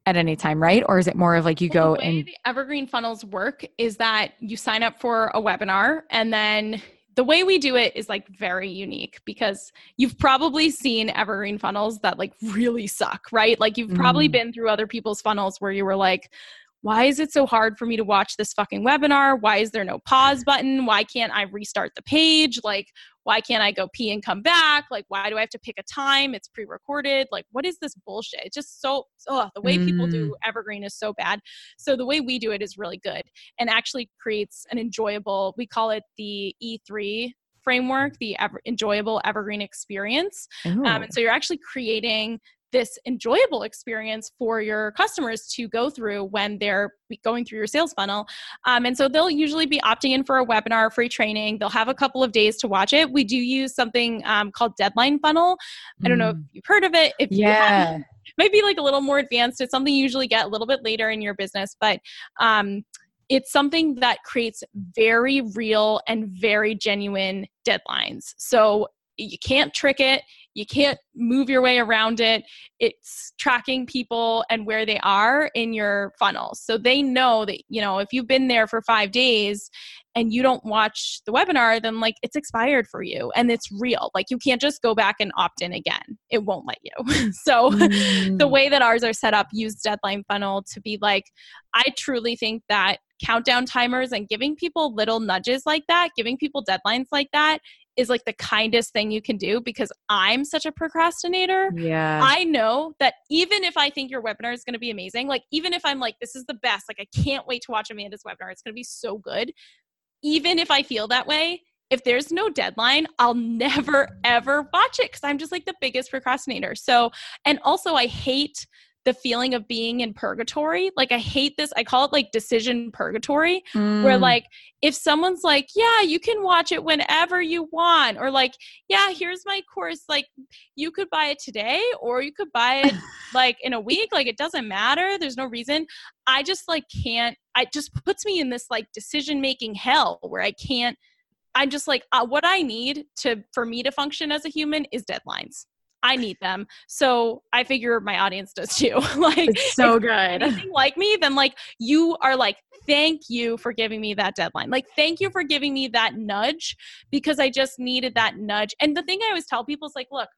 at any time, right? Or is it more of like you Well, go the way and the evergreen funnels work is that you sign up for a webinar, and then the way we do it is like very unique, because you've probably seen evergreen funnels that like really suck, right? Like you've probably mm, been through other people's funnels where you were like, why is it so hard for me to watch this fucking webinar? Why is there no pause button? Why can't I restart the page? Like, why can't I go pee and come back? Like, why do I have to pick a time? It's pre-recorded. Like, what is this bullshit? It's just so, oh, the way people mm, do evergreen is so bad. So the way we do it is really good and actually creates an enjoyable, we call it the E three framework, the ever, enjoyable evergreen experience. Um, and so you're actually creating this enjoyable experience for your customers to go through when they're going through your sales funnel. Um, and so they'll usually be opting in for a webinar, free training. They'll have a couple of days to watch it. We do use something um, called Deadline Funnel. I don't know if mm. you've heard of it. If Yeah. you have, maybe like a little more advanced. It's something you usually get a little bit later in your business, but um, it's something that creates very real and very genuine deadlines. So you can't trick it. You can't move your way around it. It's tracking people and where they are in your funnel. So they know that, you know, if you've been there for five days and you don't watch the webinar, then like it's expired for you and it's real. Like you can't just go back and opt in again. It won't let you. So Mm. the way that ours are set up, use Deadline Funnel to be like, I truly think that countdown timers and giving people little nudges like that, giving people deadlines like that is like the kindest thing you can do, because I'm such a procrastinator. Yeah. I know that even if I think your webinar is going to be amazing, like even if I'm like, this is the best, like I can't wait to watch Amanda's webinar, it's going to be so good. Even if I feel that way, if there's no deadline, I'll never, ever watch it because I'm just like the biggest procrastinator. So, and also I hate the feeling of being in purgatory. Like I hate this. I call it like decision purgatory, Mm. where like, if someone's like, yeah, you can watch it whenever you want, or like, yeah, here's my course. Like you could buy it today or you could buy it like in a week. Like it doesn't matter. There's no reason. I just like can't, it just puts me in this like decision-making hell where I can't, I'm just like, uh, what I need to, for me to function as a human is deadlines. I need them. So I figure my audience does too. Like, It's so if good. anything like me, then like you are like, thank you for giving me that deadline. Like, thank you for giving me that nudge, because I just needed that nudge. And the thing I always tell people is like, look,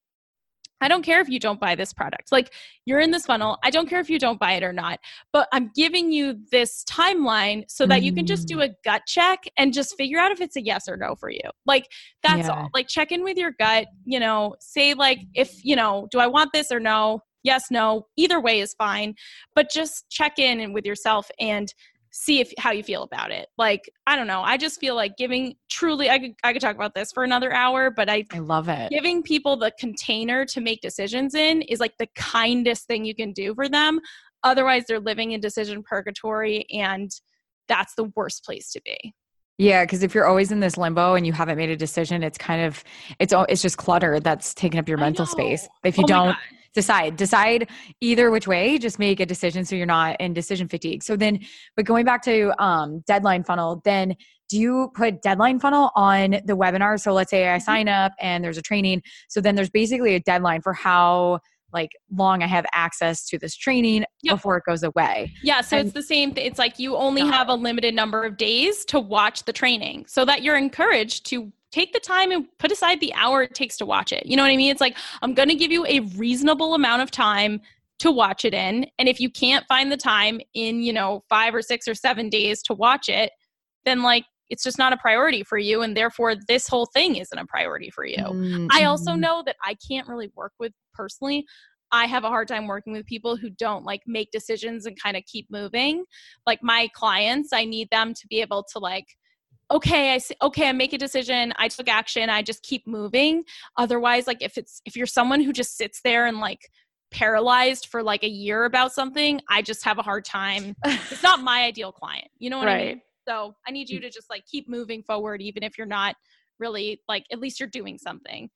I don't care if you don't buy this product. Like you're in this funnel. I don't care if you don't buy it or not, but I'm giving you this timeline so that you can just do a gut check and just figure out if it's a yes or no for you. Like that's Yeah. all. Like check in with your gut, you know, say like, if, you know, do I want this or no? Yes, no, either way is fine, but just check in with yourself and see if how you feel about it. Like, I don't know. I just feel like giving truly, I could, I could talk about this for another hour, but I, I love it. giving people the container to make decisions in is like the kindest thing you can do for them. Otherwise they're living in decision purgatory, and that's the worst place to be. Yeah, because if you're always in this limbo and you haven't made a decision, it's kind of it's all it's just clutter that's taking up your I mental know. space. If you Oh my don't God. decide, decide either which way, just make a decision so you're not in decision fatigue. So then, but going back to um, Deadline Funnel, then do you put Deadline Funnel on the webinar? So let's say I sign up and there's a training. So then there's basically a deadline for how like long I have access to this training Yep. before it goes away. Yeah, so And- it's the same thing. It's like you only Got have a limited number of days to watch the training, so that you're encouraged to take the time and put aside the hour it takes to watch it. You know what I mean? It's like, I'm going to give you a reasonable amount of time to watch it in. And if you can't find the time in, you know, five or six or seven days to watch it, then like, it's just not a priority for you. And therefore this whole thing isn't a priority for you. Mm, I also mhm. know that I can't really work with personally. I have a hard time working with people who don't like make decisions and kind of keep moving. Like my clients, I need them to be able to like, okay, I see, okay, I make a decision, I took action, I just keep moving. Otherwise, like if it's, if you're someone who just sits there and like paralyzed for like a year about something, I just have a hard time. It's not my ideal client. You know what I Right. mean? So I need you to just like keep moving forward, even if you're not really like, at least you're doing something.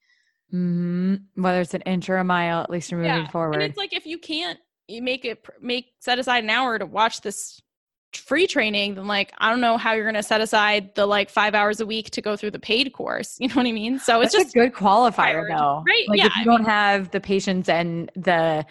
Mhm. Whether it's an inch or a mile, at least you're moving Yeah. forward. And it's like, if you can't you make it, make, set aside an hour to watch this free training, then like, I don't know how you're going to set aside the like five hours a week to go through the paid course. You know what I mean? So it's That's just a good qualifier priority. though. Right, Like yeah, if you I don't have the patience and the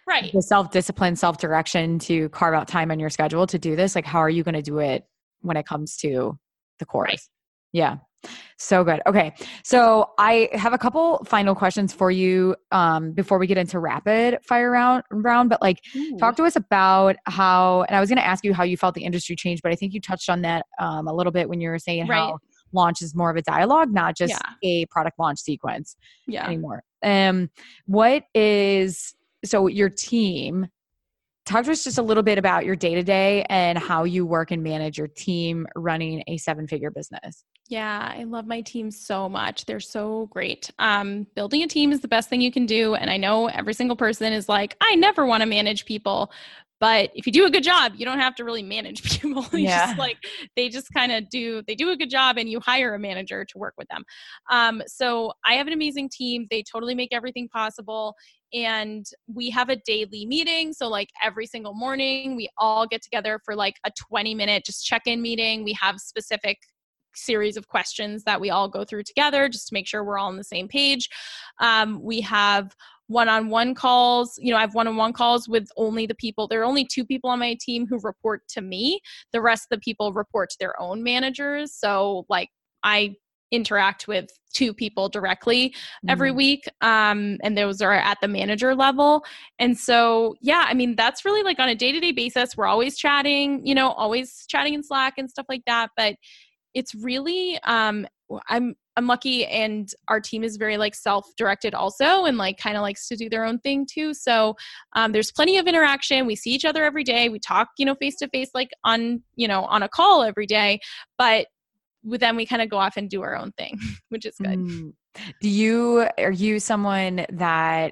Right. the self-discipline, self-direction to carve out time on your schedule to do this, like how are you going to do it when it comes to the course? Right. Yeah. So good. Okay. So I have a couple final questions for you um, before we get into rapid fire round, round. But like Ooh. talk to us about how, and I was going to ask you how you felt the industry changed, but I think you touched on that um, a little bit when you were saying Right. how launch is more of a dialogue, not just Yeah. a product launch sequence Yeah. anymore. Um, what is, so your team, talk to us just a little bit about your day-to-day and how you work and manage your team running a seven-figure business. Yeah, I love my team so much. They're so great. Um, building a team is the best thing you can do. And I know every single person is like, I never want to manage people. But if you do a good job, you don't have to really manage people. You Yeah. just like, they just kind of do, they do a good job and you hire a manager to work with them. Um, so I have an amazing team. They totally make everything possible. And we have a daily meeting. So like every single morning, we all get together for like a twenty minute just check-in meeting. We have specific series of questions that we all go through together just to make sure we're all on the same page. Um, we have one-on-one calls. You know, I have one-on-one calls with only the people. There are only two people on my team who report to me. The rest of the people report to their own managers. So like I interact with two people directly every Mm. week. Um, and those are at the manager level. And so, yeah, I mean, that's really like on a day-to-day basis, we're always chatting, you know, always chatting in Slack and stuff like that. But it's really, um, I'm, I'm lucky and our team is very like self-directed also and like kind of likes to do their own thing too. So um, there's plenty of interaction. We see each other every day. We talk, you know, face to face, like on, you know, on a call every day, but then we kind of go off and do our own thing, which is good. Mm. Do you, are you someone that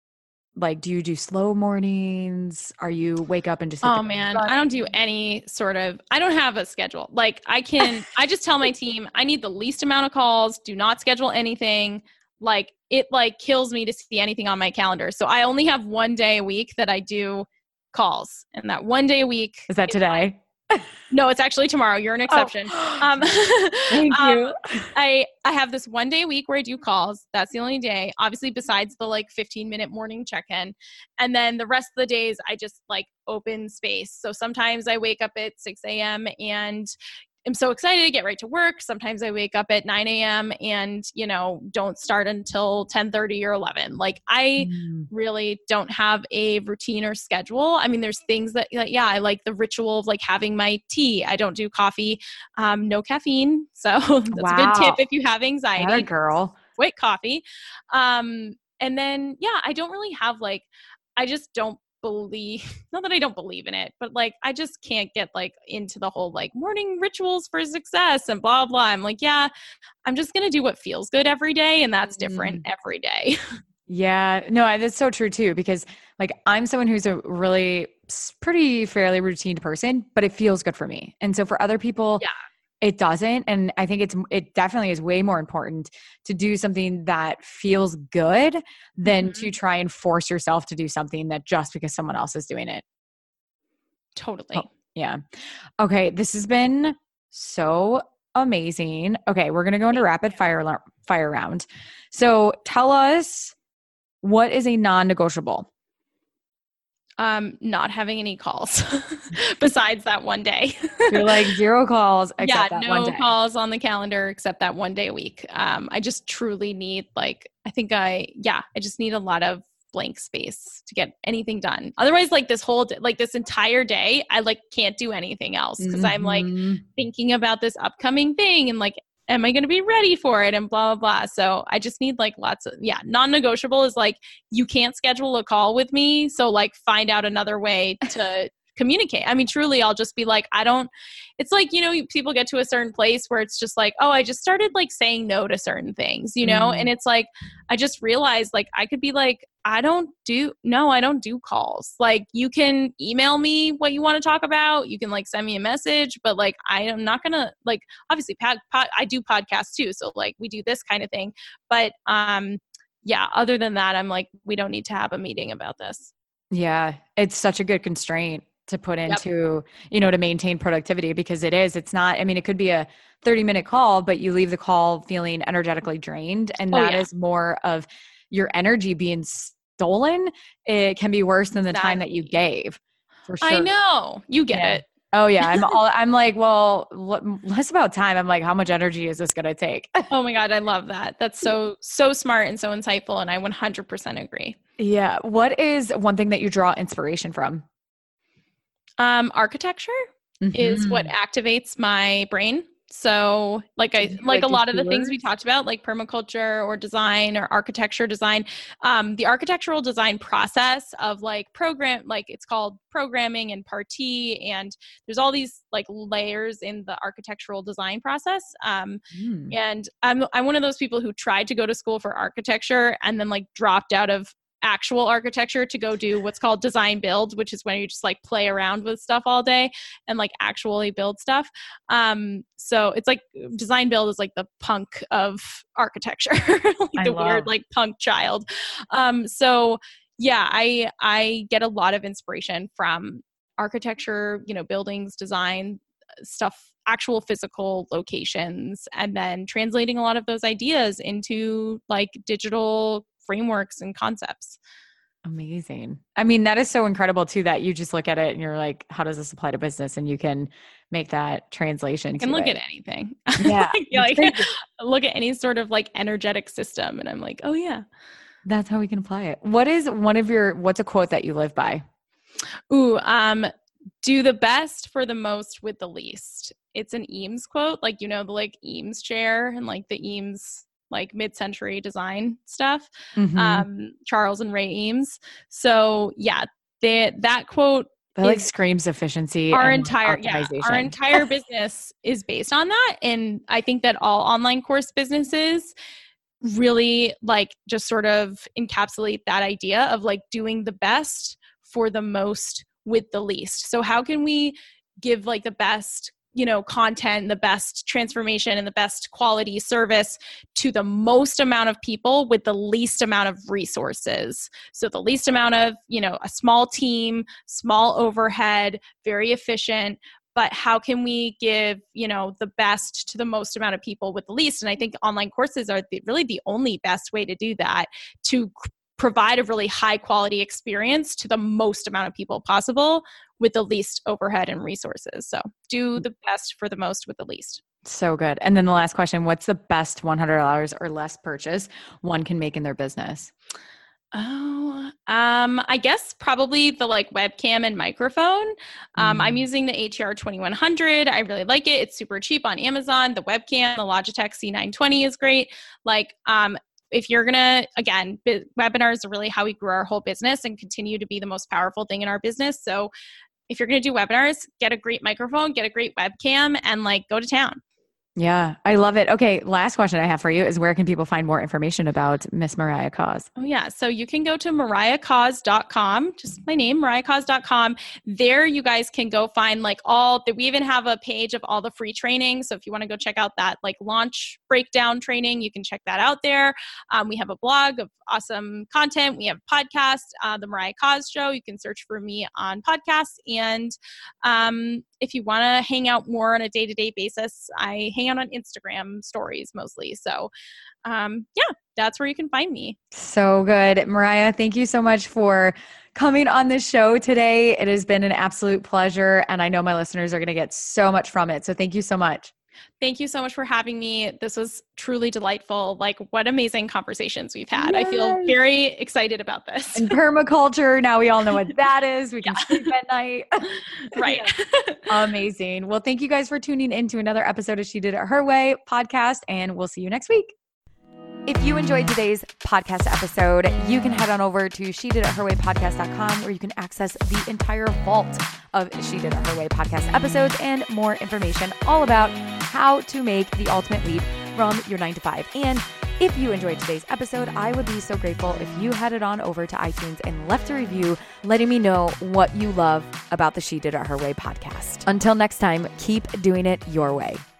like, do you do slow mornings? Are you wake up and just hit Oh the man, button? I don't do any sort of, I don't have a schedule. Like I can, I just tell my team, I need the least amount of calls, do not schedule anything. Like it like kills me to see anything on my calendar. So I only have one day a week that I do calls, and that one day a week. Is that today? No, it's actually tomorrow. You're an exception. Oh. Um, Thank you. um, I I have this one day a week where I do calls. That's the only day. Obviously, besides the like fifteen minute morning check in, and then the rest of the days I just like open space. So sometimes I wake up at six a.m. and I'm so excited to get right to work. Sometimes I wake up at nine a.m. and, you know, don't start until ten thirty or eleven. Like I Mm. really don't have a routine or schedule. I mean, there's things that, that, yeah, I like the ritual of like having my tea. I don't do coffee, um, no caffeine. So that's Wow. a good tip if you have Atta anxiety. girl. Quick coffee. Um, and then, yeah, I don't really have like, I just don't believe, not that I don't believe in it, but like I just can't get like into the whole like morning rituals for success and blah blah. I'm like, yeah, I'm just gonna do what feels good every day, and that's different Mm. every day. Yeah, no, I- that's so true too, because like I'm someone who's a really s- pretty fairly routine person, but it feels good for me. And so for other people, Yeah. it doesn't. And I think it's, it definitely is way more important to do something that feels good than Mhm. to try and force yourself to do something that just because someone else is doing it. Totally. Oh, yeah. Okay. This has been so amazing. Okay. We're going to go into rapid fire, la- fire round. So tell us, what is a non-negotiable? Um, not having any calls besides that one day. You're like zero calls Yeah, except that one no day. calls on the calendar except that one day a week. Um, I just truly need like, I think I, yeah, I just need a lot of blank space to get anything done. Otherwise, like this whole, d- like this entire day, I like can't do anything else because I'm like Mhm. thinking about this upcoming thing and like, am I going to be ready for it and blah, blah, blah. So I just need like lots of, yeah, non-negotiable is like, you can't schedule a call with me. So like find out another way to communicate. I mean, truly, I'll just be like, I don't, it's like, you know, people get to a certain place where it's just like, oh, I just started like saying no to certain things, you know? Mm. And it's like, I just realized like, I could be like, I don't do, no, I don't do calls. Like you can email me what you want to talk about. You can like send me a message, but like, I am not going to like, obviously pod, pod, I do podcasts too. So like we do this kind of thing, but um, yeah, other than that, I'm like, we don't need to have a meeting about this. Yeah. It's such a good constraint to put Yep. into, you know, to maintain productivity, because it is, it's not, I mean, it could be a thirty minute call, but you leave the call feeling energetically drained. And Oh, that yeah. is more of your energy being stolen, it can be worse than the Exactly. time that you gave. For sure. I know. You get yeah. it. Oh yeah. I'm all, I'm like, well, l- less about time. I'm like, how much energy is this going to take? Oh my God. I love that. That's so, so smart and so insightful. And I one hundred percent agree. Yeah. What is one thing that you draw inspiration from? Um, architecture mm-hmm. is what activates my brain. So like I, like, like a lot of the things we talked about, like permaculture or design or architecture design, um, the architectural design process of like program, like it's called programming and partie. And there's all these like layers in the architectural design process. Um, mm. And I'm, I'm one of those people who tried to go to school for architecture and then like dropped out of actual architecture to go do what's called design build, which is when you just like play around with stuff all day and like actually build stuff. Um, so it's like design build is like the punk of architecture, like I the love. weird like punk child. Um, so yeah, I I get a lot of inspiration from architecture, you know, buildings, design stuff, actual physical locations, and then translating a lot of those ideas into like digital frameworks and concepts. Amazing. I mean, that is so incredible too, that you just look at it and you're like, how does this apply to business? And you can make that translation. I can to look it. at anything. Yeah. like look at any sort of like energetic system. And I'm like, oh yeah. That's how we can apply it. What is one of your, what's a quote that you live by? Ooh, um, do the best for the most with the least. It's an Eames quote, like, you know, the like Eames chair and like the Eames like mid-century design stuff, mm-hmm. um, Charles and Ray Eames. So yeah, they, that quote that like screams efficiency. Our and entire, yeah, our entire business is based on that. And I think that all online course businesses really like just sort of encapsulate that idea of like doing the best for the most with the least. So how can we give like the best, you know, content, the best transformation and the best quality service to the most amount of people with the least amount of resources? So the least amount of, you know, a small team, small overhead, very efficient, but how can we give, you know, the best to the most amount of people with the least? And I think online courses are the, really the only best way to do that, to provide a really high quality experience to the most amount of people possible with the least overhead and resources. So do the best for the most with the least. So good. And then the last question, what's the best one hundred dollars or less purchase one can make in their business? Oh, um, I guess probably the like webcam and microphone. Um, mm. I'm using the A T R twenty-one hundred. I really like it. It's super cheap on Amazon. The webcam, the Logitech C nine twenty is great. Like, um, if you're going to, again, b- webinars are really how we grew our whole business and continue to be the most powerful thing in our business. So if you're going to do webinars, get a great microphone, get a great webcam, and like go to town. Yeah, I love it. Okay, last question I have for you is, where can people find more information about Miss Mariah Coz? Oh yeah, so you can go to mariah coz dot com, just my name, mariah coz dot com. There you guys can go find like all that. We even have a page of all the free training. So if you want to go check out that like launch breakdown training, you can check that out there. Um, we have a blog of awesome content. We have a podcast, uh, The Mariah Coz Show. You can search for me on podcasts. And um, if you want to hang out more on a day-to-day basis, I hang out on Instagram stories mostly. So um, yeah, that's where you can find me. So good. Mariah, thank you so much for coming on this show today. It has been an absolute pleasure. And I know my listeners are going to get so much from it. So thank you so much. Thank you so much for having me. This was truly delightful. Like, what amazing conversations we've had. Yes. I feel very excited about this. And permaculture, now we all know what that is. We can yeah. sleep at night. Right. Amazing. Well, thank you guys for tuning in to another episode of She Did It Her Way podcast, and we'll see you next week. If you enjoyed today's podcast episode, you can head on over to she did it her way podcast dot com, where you can access the entire vault of She Did It Her Way podcast episodes and more information all about how to make the ultimate leap from your nine to five. And if you enjoyed today's episode, I would be so grateful if you headed on over to iTunes and left a review letting me know what you love about the She Did It Her Way podcast. Until next time, keep doing it your way.